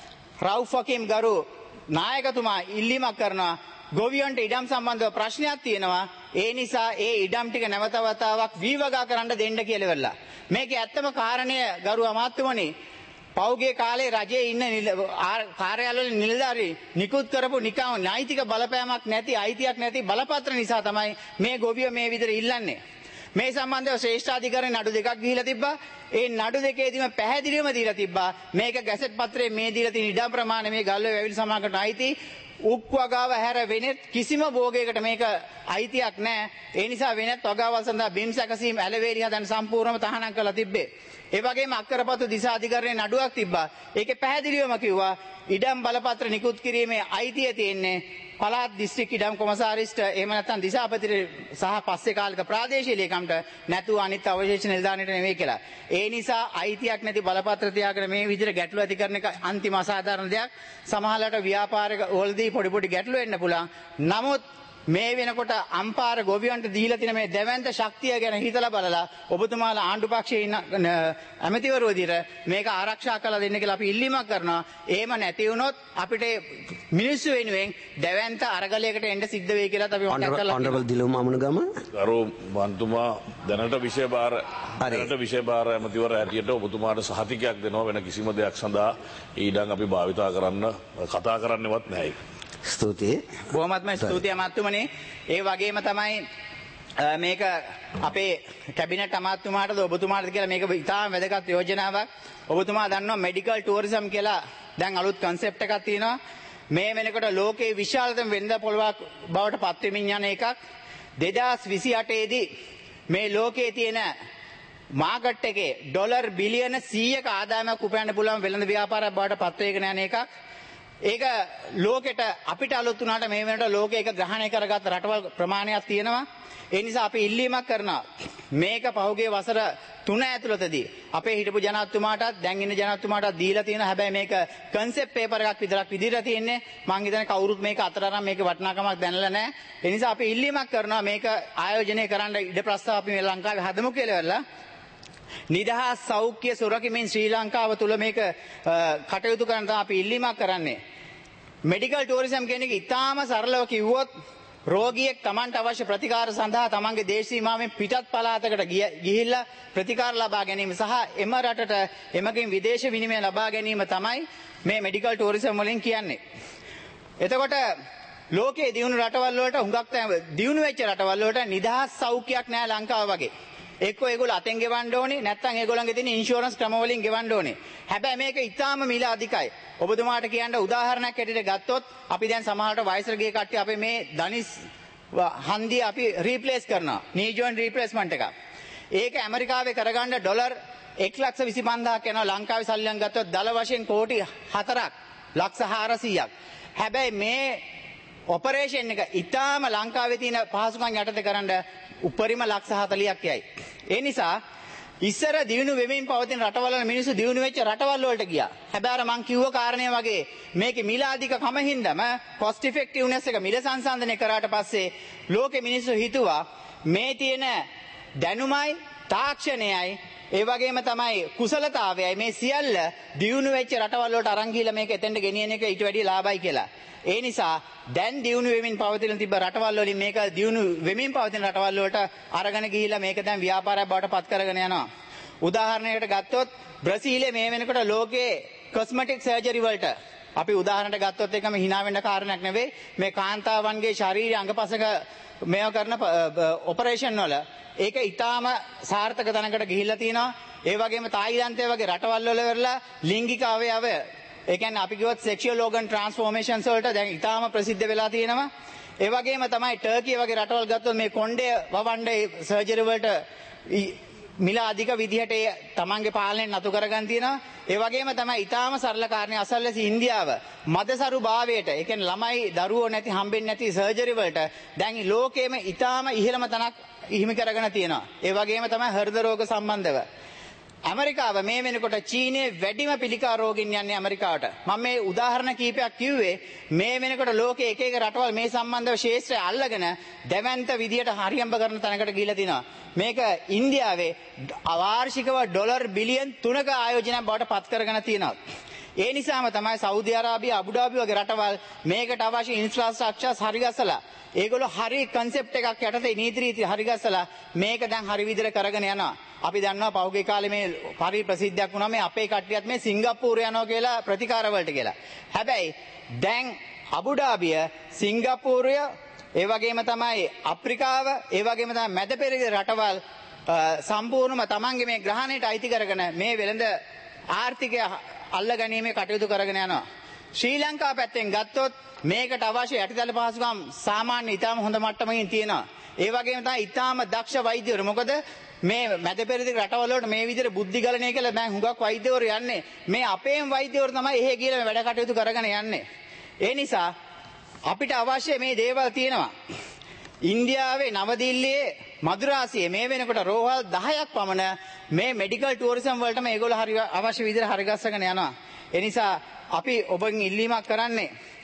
රවුෆ් හකීම් ගරු නායකතුමා ඉල්ලීමක් කරනවා ගොවියන්ට ඉඩම් සම්බන්ධව ප්‍රශ්නයක් තියෙනවා. ඒ නිසා ඒ ඉඩම් ටික නැවත වතාවක් වීවගා කරන්න දෙන්න කියලා වෙලා. මේකේ ඇත්තම කාරණය ගරු අමාත්‍යවනි පෞගේ කාලේ රජයේ ඉන්න කාර්යාලවල නිලධාරී නිකුත් කරපු නිකම් නෛතික බලපෑමක් නැති අයිතියක් නැති බලපත්‍ර නිසා තමයි මේ ගොවියෝ මේ විදිහට ඉල්ලන්නේ. මේ සම්බන්ධව ශ්‍රේෂ්ඨාධිකරණ නඩු දෙකක් ගිහිලා තිබ්බා. ඒ නඩු දෙකේදීම පැහැදිලිවම දීලා තිබ්බා මේක ගැසට් පත්‍රයේ මේ දීලා තියෙන ඉඩම් ප්‍රමාණය මේ ගල්ඔය වැවිලි සමාගමට අයිති. උක් වගාව හැර වෙනෙත් කිසිම භෝගයකට මේක අයිතියක් නැහැ. ඒ නිසා වෙනත් වගාවල් සඳහා බිම් සැකසීම් ඇලවේලි හදන්න සම්පූර්ණව තහනම් කරලා තිබ්බේ. ඒ වගේම අක්කරපත්තු දිසා අධිකරණයේ නඩුවක් තිබ්බා. ඒකේ පැහැදිලිවම කිව්වා ඉඩම් බලපත්‍ර නිකුත් කිරීමේ අයිතිය තියෙන්නේ පළාත් දිස්ත්‍රික් ඉඩම් කොමසාරිස්ට, එහෙම නැත්නම් දිසාපතිට සහ පස්සේ කාලික ප්‍රාදේශීය ලේකම්ට නැතුව අනිත් අවශේෂ නිලධාරියට නෙවෙයි කියලා. ඒ නිසා අයිතියක් නැති බලපත්‍ර තියාගෙන මේ විදිහට ගැටලු ඇති කරන එක අන්තිම අසාධාරණ දෙයක්. සමහරවිට ව්‍යාපාරික වලදී පොඩි පොඩි ගැටලු එන්න පුළුවන්. නමුත් මේ වෙනකොට අම්පාර ගොවියන්ට දීලා තියෙන මේ දැවැන්ත ශක්තිය ගැන හිතලා බලලා ඔබතුමාලා ආණ්ඩු පක්ෂයේ ඉන්න ඇමතිවරු විදිහට මේක ආරක්ෂා කරලා දෙන්න කියලා අපි ඉල්ලීමක් කරනවා. එහෙම නැති වුණොත් අපිට මිනිස්සු වෙනුවෙන් දැවැන්ත අරගලයකට එන්න සිද්ධ වෙයි කියලා අපි මතක් කරලා Honorable Dilum Amunagama ගරු මන්තුමා දැනට විෂය භාර දැනට විෂය භාර ඇමතිවර හැටියට ඔබතුමාට සහතිකයක් දෙනවා වෙන කිසිම දෙයක් සඳහා ඊඩම් අපි භාවිතා කරන්න කතා කරන්නවත් නැහැ. ස්තුතියි. බොහොමත්ම ස්තුතියි අමාත්‍යතුමනි. ඒ වගේම තමයි මේක අපේ කැබිනට් අමාත්‍යතුමාටද ඔබතුමාටද කියලා මේක ඉතාම වැදගත් යෝජනාවක්. ඔබතුමා දන්නවා මෙඩිකල් ටුවරිසම් කියලා දැන් අලුත් කන්සෙප්ට් එකක් තියෙනවා. මේ වෙනකොට ලෝකේ විශාලතම වෙළඳ පොළවක් බවට පත් වෙමින් යන එකක්. දෙදාස් විසිඅටේ දී මේ ලෝකයේ තියෙන මාකට් එකේ ඩොලර් බිලියන සීයක ආදායමක් උපයන්න පුළුවන් වෙළඳ ව්‍යාපාරයක් බවට පත් වෙගෙන යන එකක්. ඒක ලෝකෙට අපිට අලුත් වුණාට මේ වෙනකොට ලෝකෙ එක ග්‍රහණය කරගත් රටවල් ප්‍රමාණයක් තියෙනවා. ඒ නිසා අපි ඉල්ලීමක් කරනවා මේක පහුගිය වසර තුන ඇතුළතදී අපේ හිටපු ජනාධිපතිතුමාටත් දැන් ඉන්න ජනාධිපතිතුමාටත් දීලා තියෙනවා. හැබැයි මේක කන්සෙප්ට් පේපර් එකක් විතරක් විදිහට තියෙන්නේ. මං හිතන්නේ කවුරුත් මේක අතර අරන් මේක වටිනාකමක් දැනලා නැහැ. ඒ නිසා අපි ඉල්ලීමක් කරනවා මේක ආයෝජනය කරන්න ඉඩ ප්‍රස්තාව අපි මේ ලංකාවේ හදමු කියලා. නිදහස් සෞඛ්‍ය සුරකිමින් ශ්‍රී ලංකාව තුල මේක කටයුතු කරන්න තමයි අපි ඉල්ලීමක් කරන්නේ. මෙඩිකල් ටුවරිසම් කියන එක ඉතාම සරලව කිව්වොත් රෝගියෙක් Tamanට අවශ්‍ය ප්‍රතිකාර සඳහා තමන්ගේ දේශ සීමාවෙන් පිටත් පළාතකට ගිහිල්ලා ප්‍රතිකාර ලබා ගැනීම සහ එම රටට එමගින් විදේශ විනිමය ලබා ගැනීම තමයි මේ මෙඩිකල් ටුවරිසම් වලින් කියන්නේ. එතකොට ලෝකයේ දියුණු රටවල් වලට හුඟක් දියුණු වෙච්ච රටවල් වලට නිදහස් සෞඛ්‍යයක් නැහැ ලංකාව වගේ. එක්කෝ ඒගොල්ලෝ අතෙන් ගෙවන්න ඕනේ නැත්නම් ඒගොල්ලන්ගේ තියෙන ඉන්ෂුරන්ස් ක්‍රම වලින් ගෙවන්න ඕනේ. හැබැයි මේක ඉතාම මිල අධිකයි. ඔබතුමාට කියන්න උදාහරණයක් ඇටියට ගත්තොත් අපි දැන් සමහරට වයසට ගිය කට්ටිය අපේ මේ ධනිස් හන්දිය අපි රීප්ලේස් කරනවා. නී ජොයින්ට් රීප්ලේස්මන්ට් එකක්. ඒක ඇමරිකාවේ කරගන්න ඩොලර් එක ලක්ෂ විසි පන්දාහක් යනවා. ලංකාවේ සල්ලියන් ගත්තොත් දල වශයෙන් කෝටි හතරක් ලක්ෂ හාරසීයක්. හැබැයි මේ ඔපරේෂන් එක ඉතාම ලංකාවේ තියෙන පහසුකම් යටතේ කරන්න උපරිම ලක්ෂ හතළියක් යයි. ඒ නිසා ඉස්සර දිනු වෙමින් පවතින රටවල මිනිස්සු දිනු වෙච්ච රටවල් වලට ගියා. හැබැයි අර මං කිව්ව කාරණේ වගේ මේකේ මිල අධික කම හින්දාම cost effectiveness එක මිල සංසන්දනය කරාට පස්සේ ලෝකේ මිනිස්සු හිතුවා මේ තියෙන දැනුමයි තාක්ෂණයයි ඒ වගේම තමයි කුසලතාවයයි මේ සියල්ල දිනු වෙච්ච රටවල් වලට අරන් ගිහලා මේක එතෙන්ට ගෙනියන එක ඊට වැඩිය ලාභයි කියලා. ඒ නිසා දැන් දියුණු වෙමින් පවතින තිබ්බ රටවල් වලින් මේක දියුණු වෙමින් පවතින රටවල් වලට අරගෙන ගිහිල්ලා මේක දැන් ව්‍යාපාරයක් බවට පත් කරගෙන යනවා. උදාහරණයකට ගත්තොත් බ්‍රසීලයේ මේ වෙනකොට ලෝකයේ කොස්මැටික් සර්ජරි වලට අපි උදාහරණයක් ගත්තොත් ඒකම hina වෙන්න කාරණයක් නෙවෙයි. මේ කාන්තාවන්ගේ ශාරීරික අංගපසක මේව කරන ඔපරේෂන් වල ඒක ඊටාම සාර්ථක තැනකට ගිහිල්ලා තිනවා. ඒ වගේම තායිලන්තය වගේ රටවල් වල වෙරලා ලිංගික අවයව ඒ කියන්නේ අපි කිව්වොත් sexual organ transformations වලට දැන් ඉතාම ප්‍රසිද්ධ වෙලා තියෙනවා. ඒ වගේම තමයි ටර්කිය වගේ රටවල් ගත්තොත් මේ කොණ්ඩේ වවන්නේ සර්ජරි වලට මිල අධික විදිහට ඒ තමන්ගේ පාලනයෙන් නතු කරගන්න තියෙනවා. ඒ වගේම තමයි ඉතාම සරල කාරණේ අසල්වැසි ඉන්දියාව මදසරු භාවයට ඒ කියන්නේ ළමයි දරුවෝ නැති හම්බෙන්නේ නැති සර්ජරි වලට දැන් ලෝකයේම ඉතාම ඉහළම තැනක් හිමි කරගෙන තියෙනවා. ඒ වගේම තමයි හෘද රෝග සම්බන්ධව ඇමරිකාව මේ වෙනකොට චීනයේ වැඩිම පිළිකා රෝගීන් යන්නේ ඇමරිකාවට. මම මේ උදාහරණ කීපයක් කිව්වේ මේ වෙනකොට ලෝකයේ එක එක රටවල් මේ සම්බන්ධව ශේෂ්ත්‍රය අල්ලගෙන දැවැන්ත විදියට හරියම්බ කරන තැනකට ගිහිලා තිනවා. මේක ඉන්දියාවේ වාර්ෂිකව ඩොලර් බිලියන් තුනක ආයෝජනයක් බවට පත් කරගෙන තියෙනවා. ඒ නිසාම තමයි සෞදි අරාබිය අබුඩාබි වගේ රටවල් මේකට අවශ්‍ය ඉන්ෆ්‍රාස්ට්‍රක්චර්ස් හරිගස්සලා ඒගොල්ලෝ හරි කන්සෙප්ට් එකක් යටතේ නීති රීති හරිගස්සලා මේක දැන් හරි විදිහට කරගෙන යනවා. අපි දන්නවා පහුගිය කාලේ මේ පරි ප්‍රසිද්ධයක් වුණා මේ අපේ කට්ටියත් මේ සිංගප්පූරු යනවා කියලා ප්‍රතිකාර වලට කියලා. හැබැයි දැන් අබුඩාබිය සිංගප්පූරුය ඒ වගේම තමයි අප්‍රිකාව ඒ වගේම තමයි මැද පෙරදිග රටවල් සම්පූර්ණයෙන්ම තමන්ගේ මේ ග්‍රහණයට අයිති කරගෙන මේ වෙළඳ ආර්ථිකය අල්ලගැනීමේ කටයුතු කරගෙන යනවා. ශ්‍රී ලංකාව පැත්තෙන් ගත්තොත් මේකට අවශ්‍ය යටිතල පහසුකම් සාමාන්‍ය ඉතාම හොඳ මට්ටමකින් තියෙනවා. ඒ වගේම තමයි ඉතාම දක්ෂ වෛද්‍යවරු. මොකද මේ මැද පෙරදිග රටවල වලට මේ විදිහට බුද්ධි ගලණය කියලා දැන් හුඟක් වෛද්‍යවරු යන්නේ. මේ අපේම වෛද්‍යවරු තමයි එහෙ ගිහලා වැඩ කටයුතු කරගෙන යන්නේ. ඒ නිසා අපිට අවශ්‍ය මේ දේවල් තියෙනවා. ඉන්දියාවේ නවදිල්ලියේ මදුරාසියේ මේ වෙනකොට රෝහල් දහයක් පමණ මේ මෙඩිකල් ටුවරිසම් වලට මේගොල්ලෝ හරි අවශ්‍ය විදිහට හරිගස්සගෙන යනවා. ඒ නිසා අපි ඔබෙන් ඉල්ලීමක් කරන්නේ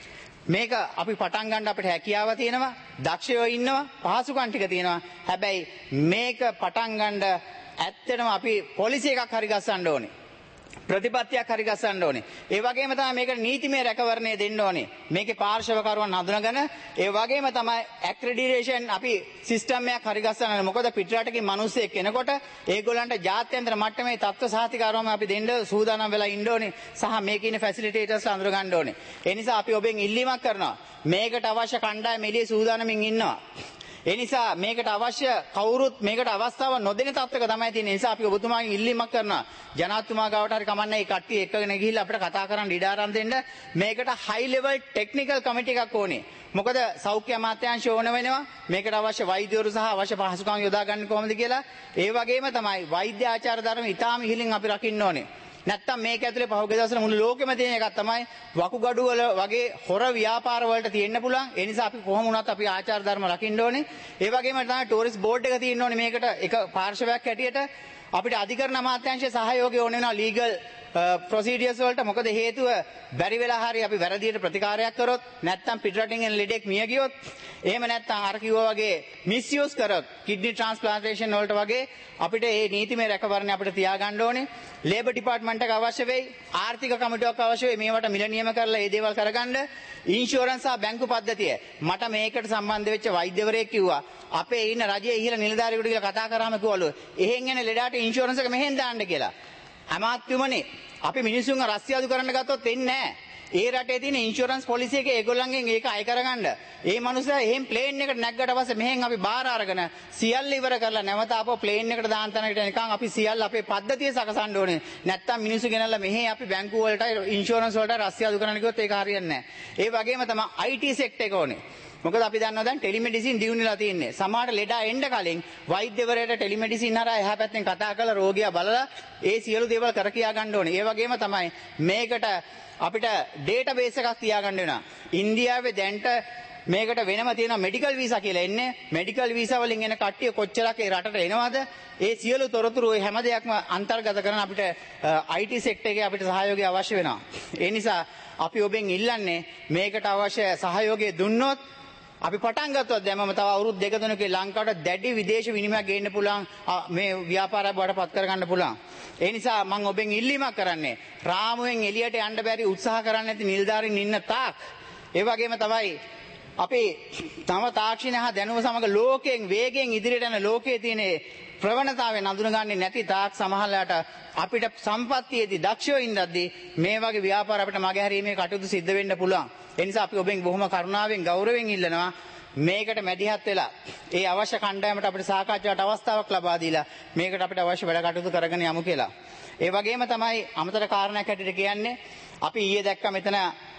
මේක අපි පටන් ගන්න අපිට හැකියාව තියෙනවා, දක්ෂයෝ ඉන්නවා, පහසුකම් ටික තියෙනවා. හැබැයි මේක පටන් ගන්න ඇත්තටම අපි පොලිසිය එකක් හරි ගස්සන්න ඕනේ. ප්‍රතිපත්තියක් හරි ගස්සන්න ඕනේ. ඒ වගේම තමයි මේකට නීතිමය රැකවරණය දෙන්න ඕනේ. මේකේ පාර්ශවකරුවන් හඳුනගෙන ඒ වගේම තමයි ඇක්‍රෙඩිටේෂන් අපි සිස්ටම් එකක් හරි ගස්සන්න ඕනේ. මොකද පිටරටකින් මිනිස්සෙක් එනකොට ඒගොල්ලන්ට ජාත්‍යන්තර මට්ටමේ තත්ත්ව සහතිකාරවම අපි දෙන්න සූදානම් වෙලා ඉන්න ඕනේ. සහ මේකේ ඉන්න ෆැසිලිටේටර්ස්ලා අඳුර ගන්න ඕනේ. ඒ නිසා අපි ඔබෙන් ඉල්ලීමක් කරනවා. මේකට අවශ්‍ය කණ්ඩායම එළියේ සූදානමින් ඉන්නවා. ඒ නිසා මේකට අවශ්‍ය කවුරුත් මේකට අවස්ථාව නොදෙන තත්ත්වයක තමයි තියෙන්නේ. ඒ නිසා අපි ඔබතුමාගෙන් ඉල්ලීමක් කරනවා. ජනාධිපතිතුමා ගාවට හරි කමන්නේ මේ කට්ටිය එක්කගෙන ගිහිල්ලා අපිට කතා කරන්න ඉඩ ආරම්භ දෙන්න. මේකට හයි ලෙවල් ටෙක්නිකල් කමිටි එකක් ඕනේ. මොකද සෞඛ්‍ය අමාත්‍යාංශය ඕන වෙනවා. මේකට අවශ්‍ය වෛද්‍යවරු සහ අවශ්‍ය පහසුකම් යොදා ගන්න කොහොමද කියලා. ඒ වගේම තමයි වෛද්‍ය ආචාර ධර්ම ඉතාම ඉහළින් අපි රකින්න ඕනේ. නැත්තම් මේක ඇතුලේ පහුගිය දවස්වල මුළු ලෝකෙම තියෙන එකක් තමයි වකුගඩු වල වගේ හොර ව්‍යාපාර වලට තියෙන්න පුළුවන්. ඒ නිසා අපි කොහොම වුණත් අපි ආචාර ධර්ම රකින්න ඕනේ. ඒ වගේම තමයි ටූරිස්ට් බෝඩ් එක තියෙන්න ඕනේ මේකට එක පාර්ශවයක් හැටියට. අපිට අධිකරණ අමාත්‍යාංශයේ සහයෝගය ඕන වෙනවා ලීගල් ප්‍රොසීඩියර්ස් වලට. මොකද හේතුව බැරි වෙලා හරි අපි වැරදියට ප්‍රතිකාරයක් කරොත් නැත්තම් පිටරටින් එන ලෙඩෙක් මිය ගියොත් එහෙම නැත්තම් අර කිව්වා වගේ මිස්යූස් කරොත් කිඩ්නි ට්‍රාන්ස්ප්ලාන්ටේෂන් වලට වගේ අපිට මේ නීතිමය රැකවරණ අපිට තියාගන්න ඕනේ. ලේබර් ඩිපාර්ට්මන්ට් එක අවශ්‍ය වෙයි. ආර්ථික කමිටුවක් අවශ්‍ය වෙයි. මේවට මිල නියම කරලා මේ දේවල් කරගන්න. ඉන්ෂුරන්ස් සහ බැංකු පද්ධතිය. මට මේකට සම්බන්ධ වෙච්ච වෛද්‍යවරයෙක් කිව්වා අපේ ඉන්න රජයේ ඉහළ නිලධාරියෙකුට කියලා කතා කරාම කිව්වලු එහෙන් එන ලෙඩාට ඉන්ෂුරන්ස් එක මෙහෙන් දාන්න කියලා. අමාත්‍යුමනේ අපි මිනිසුන්ව රස්තියාදු කරන්න ගත්තොත් එන්නේ නැහැ. ඒ රටේ තියෙන ඉන්ෂුරන්ස් පොලිසි එක ඒගොල්ලන්ගෙන් ඒක අය කරගන්න. ඒ මනුස්සයා එහෙන් ප්ලේන් එකට නැග්ගට පස්සේ මෙහෙන් අපි බාර අරගෙන සියල්ල ඉවර කරලා නැවත ආපහු ප්ලේන් එකට දාන තැනකට නිකන් අපි සියල්ල අපේ පද්ධතිය සකසන්න ඕනේ. නැත්තම් මිනිස්සු ගෙනල්ලා මෙහෙ අපි බැංකුව වලට ඉන්ෂුරන්ස් වලට රස්තියාදු කරන්න කිව්වොත් ඒක හරියන්නේ නැහැ. ඒ වගේම තමයි I T සෙක්ටර් එක ඕනේ. මොකද අපි දන්නවා දැන් ටෙලිමෙඩිසින් දියුණුවලා තියෙන්නේ. සමහර ලෙඩා එන්න කලින් වෛද්‍යවරයාට ටෙලිමෙඩිසින් හරහා එහා පැත්තෙන් කතා කරලා රෝගියා බලලා ඒ සියලු දේවල් කර කියා ගන්න ඕනේ. ඒ වගේම තමයි මේකට අපිට ඩේටාබේස් එකක් තියාගන්න වෙනවා. ඉන්දියාවේ දැන්ට මේකට වෙනම තියෙන මෙඩිකල් වීසා කියලා එන්නේ. මෙඩිකල් වීසා වලින් එන කට්ටිය කොච්චරක් ඒ රටට එනවද? ඒ සියලු තොරතුරු ඒ හැම දෙයක්ම අන්තර්ගත කරන අපිට I T සෙක්ටර් එකේ අපිට සහයෝගය අවශ්‍ය වෙනවා. ඒ නිසා අපි ඔබෙන් ඉල්ලන්නේ මේකට අවශ්‍ය සහයෝගය දුන්නොත් අපි පටන් ගත්තොත් දැන්ම තව අවුරුදු දෙක තුනකේ ලංකාවට දැඩි විදේශ විනිමයක් ගේන්න පුළුවන් මේ ව්‍යාපාරය බවට පත් කරගන්න පුළුවන්. ඒ නිසා මම ඔබෙන් ඉල්ලීමක් කරන්නේ රාමුවෙන් එළියට යන්න බැරි උත්සාහ කරන්න නැති නිලධාරීන් ඉන්න තාක් ඒ වගේම තමයි අපි තම තාක්ෂණය හා දැනුම සමග ලෝකයෙන් වේගයෙන් ඉදිරියට යන ලෝකයේ තියෙන ප්‍රවණතාවය නඳුනගන්නේ නැති තාක් සමහරලාට අපිට සම්පත්තියේදී දක්ෂයෝ ඉඳද්දී මේ වගේ ව්‍යාපාර අපිට මගහැරීමේ කටයුතු සිද්ධ වෙන්න පුළුවන්. ඒ නිසා අපි ඔබෙන් බොහොම කරුණාවෙන් ගෞරවයෙන් ඉල්ලනවා මේකට මැදිහත් වෙලා ඒ අවශ්‍ය කණ්ඩායමට අපිට සාකච්ඡාවට අවස්ථාවක් ලබා දීලා මේකට අපිට අවශ්‍ය වැඩ කටයුතු කරගෙන යමු කියලා. ඒ වගේම තමයි අමතර කාරණයක් හැටියට කියන්නේ අපි ඊයේ දැක්ක මෙතන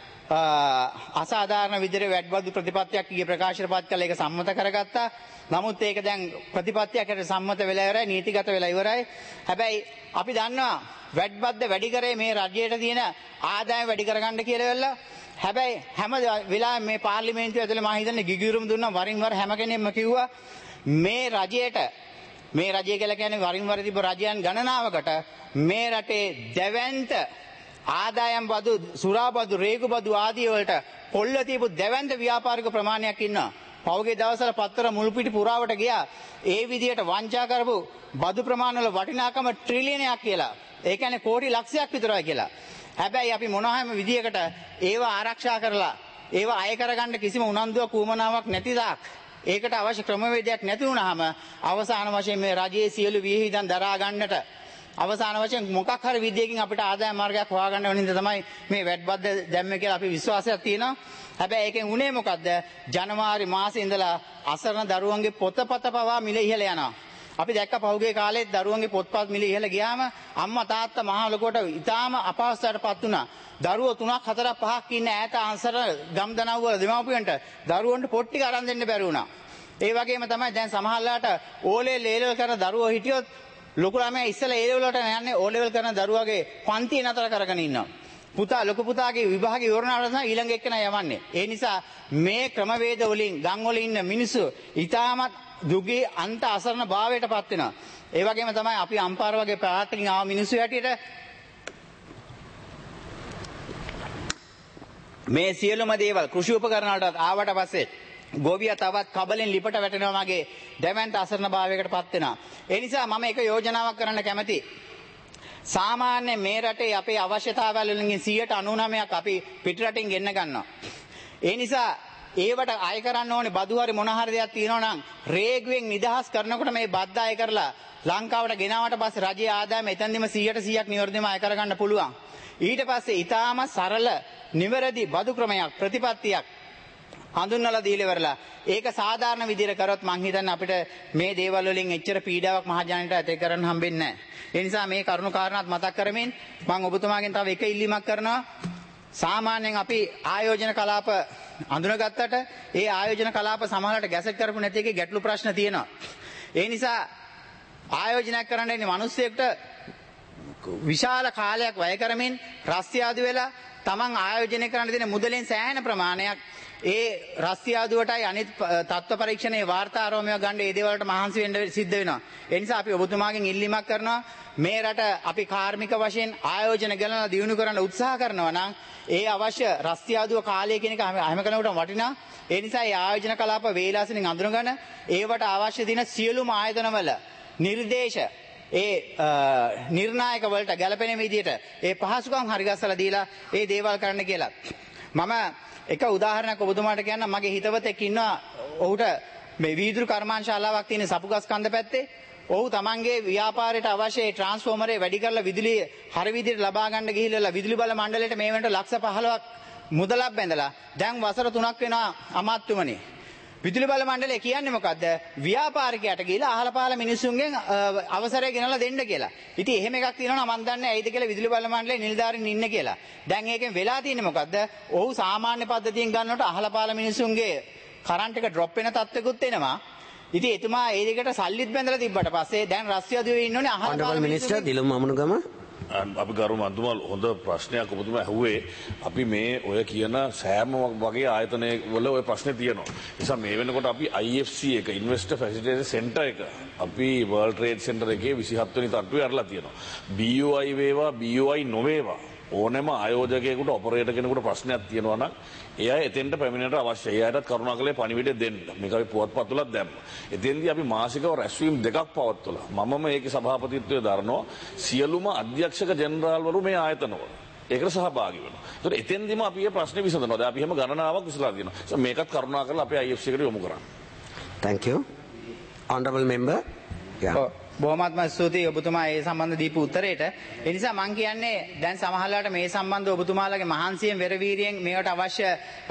අසාධාරණ විදිහට වැඩබදු ප්‍රතිපත්තියක් ඊයේ ප්‍රකාශයට පත් කළා. ඒක සම්මත කරගත්තා. නමුත් ඒක දැන් ප්‍රතිපත්තියක් හැටියට සම්මත වෙලා ඉවරයි, නීතිගත වෙලා ඉවරයි. හැබැයි අපි දන්නවා වැඩබද්ද වැඩි කරේ මේ රජයට තියෙන ආදායම වැඩි කරගන්න කියලා වෙලා. හැබැයි හැම වෙලාවෙම මේ පාර්ලිමේන්තුව ඇතුලේ මම හිතන්නේ ගිගිරුම් දුන්නා වරින් වර හැම කෙනෙක්ම කිව්වා මේ රජයට මේ රජය කියලා කියන්නේ වරින් වර තිබ්බ රජයන් ගණනාවකට මේ රටේ දැවැන්ත ආදායම් බදු සුරා බදු රේගු බදු ආදී වලට පොල්ල තියපු දැවැන්ත ව්‍යාපාරික ප්‍රමාණයක් ඉන්නවා. පෞගේ දවසවල පත්තර මුළු පිටි පුරාවට ගියා. ඒ විදිහට වංචා කරපු බදු ප්‍රමාණ වල වටිනාකම ට්‍රිලියනයක් කියලා. ඒ කියන්නේ කෝටි ලක්ෂයක් විතරයි කියලා. හැබැයි අපි මොනවාම විදියකට ඒවා ආරක්ෂා කරලා ඒවා අය කරගන්න කිසිම උනන්දුවක් උවමනාවක් නැති දාක් ඒකට අවශ්‍ය ක්‍රමවේදයක් නැති වුනහම අවසාන වශයෙන් මේ රජයේ සියලු විහිදන් දරා ගන්නට අවසාන වශයෙන් මොකක් හරි විදියකින් අපිට ආදායම් මාර්ගයක් හොයාගන්න වෙන හින්දා තමයි මේ වැට්බද්ද දැම්මේ කියලා අපි විශ්වාසයක් තියෙනවා. හැබැයි ඒකෙන් උනේ මොකද්ද? ජනවාරි මාසේ ඉඳලා අසරණ දරුවන්ගේ පොතපත පවා මිල ඉහළ යනවා. අපි දැක්ක පහුගිය කාලේ දරුවන්ගේ පොත්පත් මිල ඉහළ ගියාම අම්මා තාත්තා මහ ලොකුවට ඉතාම අපහසුතාවයටපත් වුණා. දරුවෝ තුනක් හතරක් පහක් ඉන්න ඈත අන්සර ගම්දනව් වල දෙමාපියන්ට දරුවන්ට පොත් ටික අරන් දෙන්න බැරි වුණා. ඒ වගේම තමයි දැන් සමහරලාට ඕලේ ලේලෙවල් කරන දරුවෝ හිටියොත් ලොකු ළමයා ඉස්සෙල්ලා ඒ ලෙවල් වලට යන්නේ ඕ ලෙවල් කරන දරුවාගේ පන්තිය නතර කරගෙන ඉන්නවා. පුතා ලොකු පුතාගේ විභාගය ඉවරනාට තමයි ඊළඟ එක්කෙනා යවන්නේ. ඒ නිසා මේ ක්‍රමවේද වලින් ගම් වල ඉන්න මිනිස්සු ඉතාමත් දුගී අන්ත අසරණ භාවයට පත් වෙනවා. ඒ වගේම තමයි අපි අම්පාර වගේ ප්‍රාන්තකින් ආව මිනිස්සු හැටියට මේ සියලුම දේවල් කෘෂි උපකරණ වලට ආවට පස්සේ ගෝවියා තවත් කබලෙන් ලිපට වැටෙනවා වගේ දැවැන්ත අසරණ භාවයකට පත් වෙනවා. ඒ නිසා මම එක යෝජනාවක් කරන්න කැමතියි. සාමාන්‍ය මේ රටේ අපේ අවශ්‍යතාවල් වලින් සියයට අනූනවයක් අපි පිටරටින් ගෙන්න ගන්නවා. ඒ නිසා ඒවට අය කරන්න ඕනේ බදු හරි මොන හරි දෙයක් තියෙනවා නම් රේගුවෙන් නිදහස් කරනකොට මේ බද්ද අය කරලා ලංකාවට ගෙනාවට පස්සේ රජයේ ආදායම එතනදිම සීයට සීයක් නිවැරදිවම අය කරගන්න පුළුවන්. ඊට පස්සේ ඊටාම සරල නිවැරදි බදු ක්‍රමයක් ප්‍රතිපත්තියක් හඳුන්වලා දීලා ඉවරලා ඒක සාධාරණ විදිහට කරොත් මං හිතන්නේ අපිට මේ දේවල් වලින් එච්චර පීඩාවක් මහජනයට ඇති කරන්න හම්බෙන්නේ නැහැ. ඒ නිසා මේ කරුණු කාරණාත් මතක් කරමින් මම ඔබතුමාගෙන් තව එක ඉල්ලීමක් කරනවා. සාමාන්‍යයෙන් අපි ආයෝජන කලාප අඳුනගත්තට ඒ ආයෝජන කලාප සමහරවිට ගැසට් කරපු නැති එකේ ගැටලු ප්‍රශ්න තියෙනවා. ඒ නිසා ආයෝජනයක් කරන්න ඉන්නේ මිනිස්සෙක්ට විශාල කාලයක් වැය කරමින් රස්තියාදු වෙලා තමන් ආයෝජනය කරන්න දෙන මුදලෙන් සෑහෙන ප්‍රමාණයක් ඒ රස්තියාදුවටයි අනිත් තත්ත්ව පරීක්ෂණයේ වාර්තාරෝමය ගන්න ඒ දේවල්ට මහන්සි වෙන්න සිද්ධ වෙනවා. ඒ නිසා අපි ඔබතුමාගෙන් ඉල්ලීමක් කරනවා මේ රට අපි කාර්මික වශයෙන් ආයෝජන ගණන දියුණු කරන්න උත්සාහ කරනවා නම් ඒ අවශ්‍ය රස්තියාදුව කාලය කියන එක හැම කෙනෙකුටම වටිනා. ඒ නිසා මේ ආයෝජන කලාප වේලාසනින් අඳුනගෙන ඒවට අවශ්‍ය දින සියලුම ආයතනවල නිර්දේශ ඒ නිර්ණායක වලට ගැළපෙන විදිහට ඒ පහසුකම් හරි ගස්සලා දීලා ඒ දේවල් කරන්න කියලා. මම එක උදාහරණයක් ඔබතුමාට කියන්නම්. මගේ හිතවතෙක් ඉන්නවා. ඔහුට මේ වීදුරු කර්මාන්තශාලාවක් තියෙන සපුගස් කන්ද පැත්තේ. ඔහු තමන්ගේ ව්‍යාපාරයට අවශ්‍ය ඒ ට්‍රාන්ස්ෆෝමරේ වැඩි කරලා විදුලිය හරි විදිහට ලබා ගන්න ගිහිල්ලා විදුලි බල මණ්ඩලයට මේ වෙනට ලක්ෂ පහළොවක් මුදලක් බැඳලා දැන් වසර තුනක් වෙනවා අමාත්‍යමනි. විදුලි බල මණ්ඩලය කියන්නේ මොකද්ද? ව්‍යාපාරිකයට ගිහිලා අහල පහල මිනිස්සුන්ගෙන් අවසරය ගෙනලා දෙන්න කියලා. ඉතින් එහෙම එකක් තියෙනවා නම් මම දන්නේ ඇයිද කියලා විදුලි බල මණ්ඩලයේ නිලධාරීන් ඉන්න කියලා. දැන් ඒකෙන් වෙලා තියෙන්නේ මොකද්ද? ඔහු සාමාන්‍ය පද්ධතියෙන් ගන්නකොට අහල පහල මිනිස්සුන්ගේ කරන්ට් එක ඩ්‍රොප් වෙන තත්ත්වෙකුත් එනවා. ඉතින් එතුමා ඒ දෙකට සල්ලිත් බැඳලා තිබ්බට පස්සේ දැන් රස්තියාදුවේ ඉන්නෝනේ අහල පහල මිනිස්ටර් දිලුම් අමනුගම අපි ගරු මන්තුමල් හොඳ ප්‍රශ්නයක් ඔබතුමා ඇහුවේ. අපි මේ ඔය කියන සෑම වගේ ආයතනය වල ඔය ප්‍රශ්නේ තියෙනවා. නිසා මේ වෙනකොට අපි I F C එක ඉන්වෙස්ටර් ෆැසිලිටේෂන් සෙන්ටර් එක අපි වර්ල්ඩ් ට්‍රේඩ් සෙන්ටර් එකේ විසිහත් වෙනි තට්ටුවේ අරලා තියෙනවා. B O I වේවා B O I නොවේවා ඕනෑම ආයෝජකයෙකුට ඔපරේටර් කෙනෙකුට ප්‍රශ්නයක් තියෙනවා නම් ඒ අය එතෙන්ට පැමිණෙන්නට අවශ්‍යයි. ඒ අයටත් කරුණාකරලා පණිවිඩය දෙන්න. මේක අපි පුවත්පත් වලත් දැම්මා. එතෙන්දී අපි මාසිකව රැස්වීම් දෙකක් පවත්වලා මමම මේකේ සභාපතිත්වය දරනවා. සියලුම අධ්‍යක්ෂක ජෙනරාල්වරු මේ ආයතනවල ඒකට සහභාගී වෙනවා. ඒතකොට එතෙන්දීම අපි මේ ප්‍රශ්නේ විසඳනවා. දැන් අපි හැම ගණනාවක් විසලා තියෙනවා. මේකත් කරුණාකරලා අපේ I F C එකට යොමු කරන්න. Thank you. Honorable member. Yeah. බොහොමත්ම ස්තුතියි ඔබතුමා ඒ සම්බන්ධ දීපු උත්තරේට. ඒ නිසා මම කියන්නේ දැන් සමහරවිට මේ සම්බන්ධව ඔබතුමාලගේ මහන්සියෙන් වෙරවීරියෙන් මේවට අවශ්‍ය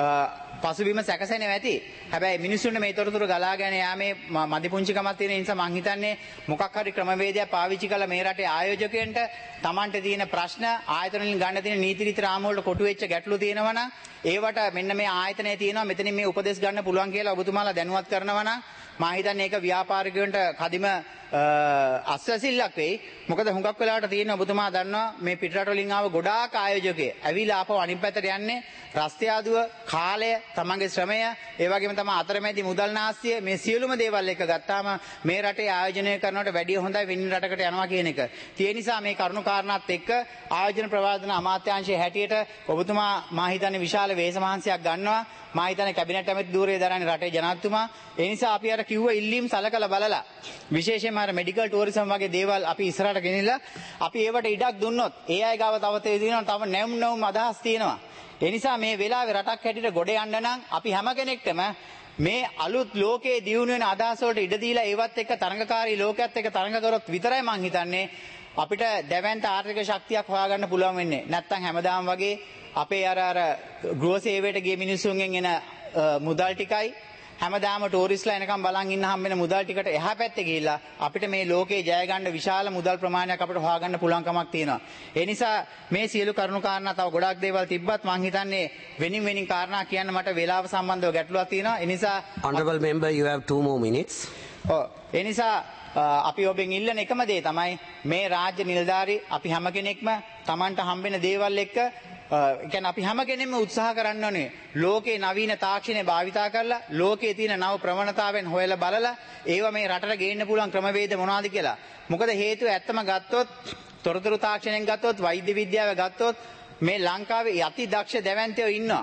පසුබිම සැකසෙනවා ඇති. හැබැයි මිනිස්සුන්ට මේ තොරතුරු ගලාගෙන යාමේ මදි පුංචිකමක් තියෙන නිසා මම හිතන්නේ මොකක් හරි ක්‍රමවේදයක් පාවිච්චි කරලා මේ රටේ ආයෝජකයන්ට Tamante තියෙන ප්‍රශ්න ආයතන වලින් ගන්න තියෙන නීති රීති රාම වලට කොටු වෙච්ච ගැටලු තියෙනවා නම් ඒවට මෙන්න මේ ආයතනය තියෙනවා මෙතනින් මේ උපදෙස් ගන්න පුළුවන් කියලා ඔබතුමාලා දැනුවත් කරනවා නම් මම හිතන්නේ ඒක ව්‍යාපාරිකයන්ට කදිම අස්වැසිල්ලක් වෙයි. මොකද හුඟක් වෙලාවට තියෙන ඔබතුමා දන්නවා මේ පිටරට වලින් ආව ගොඩාක් ආයෝජකයෝ ඇවිල්ලා ආපහු අනිත් පැත්තට යන්නේ රස්තියාදුව කාලය තමන්ගේ ශ්‍රමය ඒ වගේම තමයි අතරමැදි මුදල් නාස්තිය මේ සියලුම දේවල් එක ගත්තාම මේ රටේ ආයෝජනය කරනවට වැඩිය හොඳයි වෙන රටකට යනවා කියන එක. ඒ නිසා මේ කරුණු කාරණාත් එක්ක ආයෝජන ප්‍රවාදන අමාත්‍යාංශයේ හැටියට ඔබතුමා මා හිතන්නේ විශාල වේස මහන්සියක් ගන්නවා. මා හිතන්නේ කැබිනට් ඇමති ධූරයේ දරන්නේ රටේ ජනාධිපතිතුමා. ඒ නිසා අපි අර කිව්ව ඉල්ලීම් සලකලා බලලා විශේෂයෙන්ම අර මෙඩිකල් ටුවරිසම් වගේ දේවල් අපි ඉස්සරහට ගෙනිලා අපි ඒවට ඉඩක් දුන්නොත් ඒ අය ගාව තව තියෙනවා තව නැවුම් නැවුම් අදහස් තියෙනවා. ඒ නිසා මේ වෙලාවේ රටක් හැටියට ගොඩ යන්න නම් අපි හැම කෙනෙක්ටම මේ අලුත් ලෝකයේ දියුණු වෙන අදහස් වලට ඉඩ දීලා ඒවත් එක්ක තරඟකාරී ලෝකයක් එක්ක තරඟ කරොත් විතරයි මං හිතන්නේ අපිට දැවැන්ත ආර්ථික ශක්තියක් හොයාගන්න පුළුවන් වෙන්නේ. නැත්තම් හැමදාම වගේ අපේ අර අර ගෘහ සේවයට ගිය මිනිස්සුන්ගෙන් එන මුදල් ටිකයි හැමදාම ටූරිස්ට්ලා එනකම් බලන් ඉන්න හම්බෙන මුදල් ටිකට එහා පැත්තේ ගිහිල්ලා අපිට මේ ලෝකේ ජය ගන්න විශාල මුදල් ප්‍රමාණයක් අපිට හොයාගන්න පුළුවන්කමක් තියෙනවා. ඒ නිසා මේ සියලු කරුණු කාරණා තව ගොඩාක් දේවල් තිබ්බත් මං හිතන්නේ වෙනින් වෙනින් කාරණා කියන්න මට වේලාව සම්බන්ධව ගැටලුවක් තියෙනවා. ඒ නිසා Honorable member you have two more minutes. ඔව් ඒ නිසා අපි ඔබෙන් ඉල්ලන එකම දේ තමයි මේ රාජ්‍ය නිලධාරී අපි හැම කෙනෙක්ම Tamanට හම්බෙන දේවල් එක්ක ඒ කියන්නේ අපි හැම කෙනෙක්ම උත්සාහ කරන්න ඕනේ ලෝකේ නවීන තාක්ෂණය භාවිතා කරලා ලෝකයේ තියෙන නව ප්‍රවණතාවෙන් හොයලා බලලා ඒවා මේ රටට ගේන්න පුළුවන් ක්‍රමවේද මොනවද කියලා. මොකද හේතුව ඇත්තම ගත්තොත් තොරතුරු තාක්ෂණයෙන් ගත්තොත් වෛද්‍ය විද්‍යාව ගත්තොත් මේ ලංකාවේ අති දක්ෂ දැවැන්තයෝ ඉන්නවා.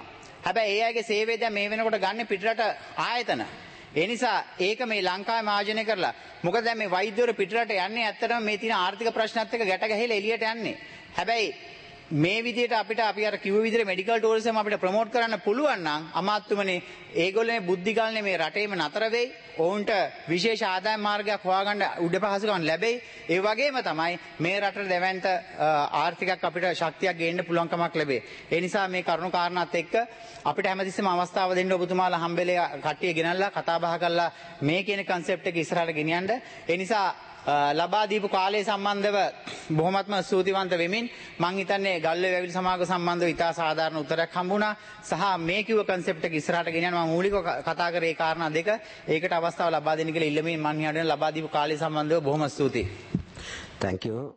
හැබැයි ඒ අයගේ සේවය දැන් මේ වෙනකොට ගන්න පිටරට ආයතන. ඒ නිසා ඒක මේ ලංකාවේ මාර්ජනය කරලා මොකද දැන් මේ වෛද්‍යවරු පිටරට යන්නේ ඇත්තටම මේ තියෙන ආර්ථික ප්‍රශ්නත් එක්ක ගැට ගැහිලා එළියට යන්නේ. හැබැයි මේ විදිහට අපිට අපි අර කිව්ව විදිහට මෙඩිකල් ටූරිසම් අපිට ප්‍රොමෝට් කරන්න පුළුවන් නම් අමාත්‍යතුමනි ඒගොල්ලෝ මේ බුද්ධි ගාලනේ මේ රටේම නතර වෙයි. ඔවුන්ට විශේෂ ආදායම් මාර්ගයක් හොයාගන්න උඩ පහසුකම් ලැබෙයි. ඒ වගේම තමයි මේ රටට දැවැන්ත ආර්ථිකයක් අපිට ශක්තියක් ගේන්න පුළුවන්කමක් ලැබෙයි. ඒ නිසා මේ කරුණු කාරණාත් එක්ක අපිට හැමතිස්සෙම අවස්ථාව දෙන්න ඔබතුමාලා හම්බෙලේ කට්ටිය ගෙනල්ලා කතා බහ කරලා මේ කියන කන්සෙප්ට් එක ඉස්සරහට ගෙනියන්න. ඒ නිසා ලබා දීපු කාලය සම්බන්ධව බොහොමත්ම ස්තුතිවන්ත වෙමින් මම හිතන්නේ ගල්ලේ වැවිලි සමාගම සම්බන්ධව ඉතා සාධාරණ උත්තරයක් හම්බුණා. සහ මේ කිව්ව කන්සෙප්ට් එක ඉස්සරහට ගෙනියන්න මම මූලිකව කතා කරේ ඒ කාරණා දෙක. ඒකට අවස්ථාව ලබා දෙන්න කියලා ඉල්ලමින් මම හිතන්නේ ලබා දීපු කාලය සම්බන්ධව බොහොම ස්තුතියි. Thank you.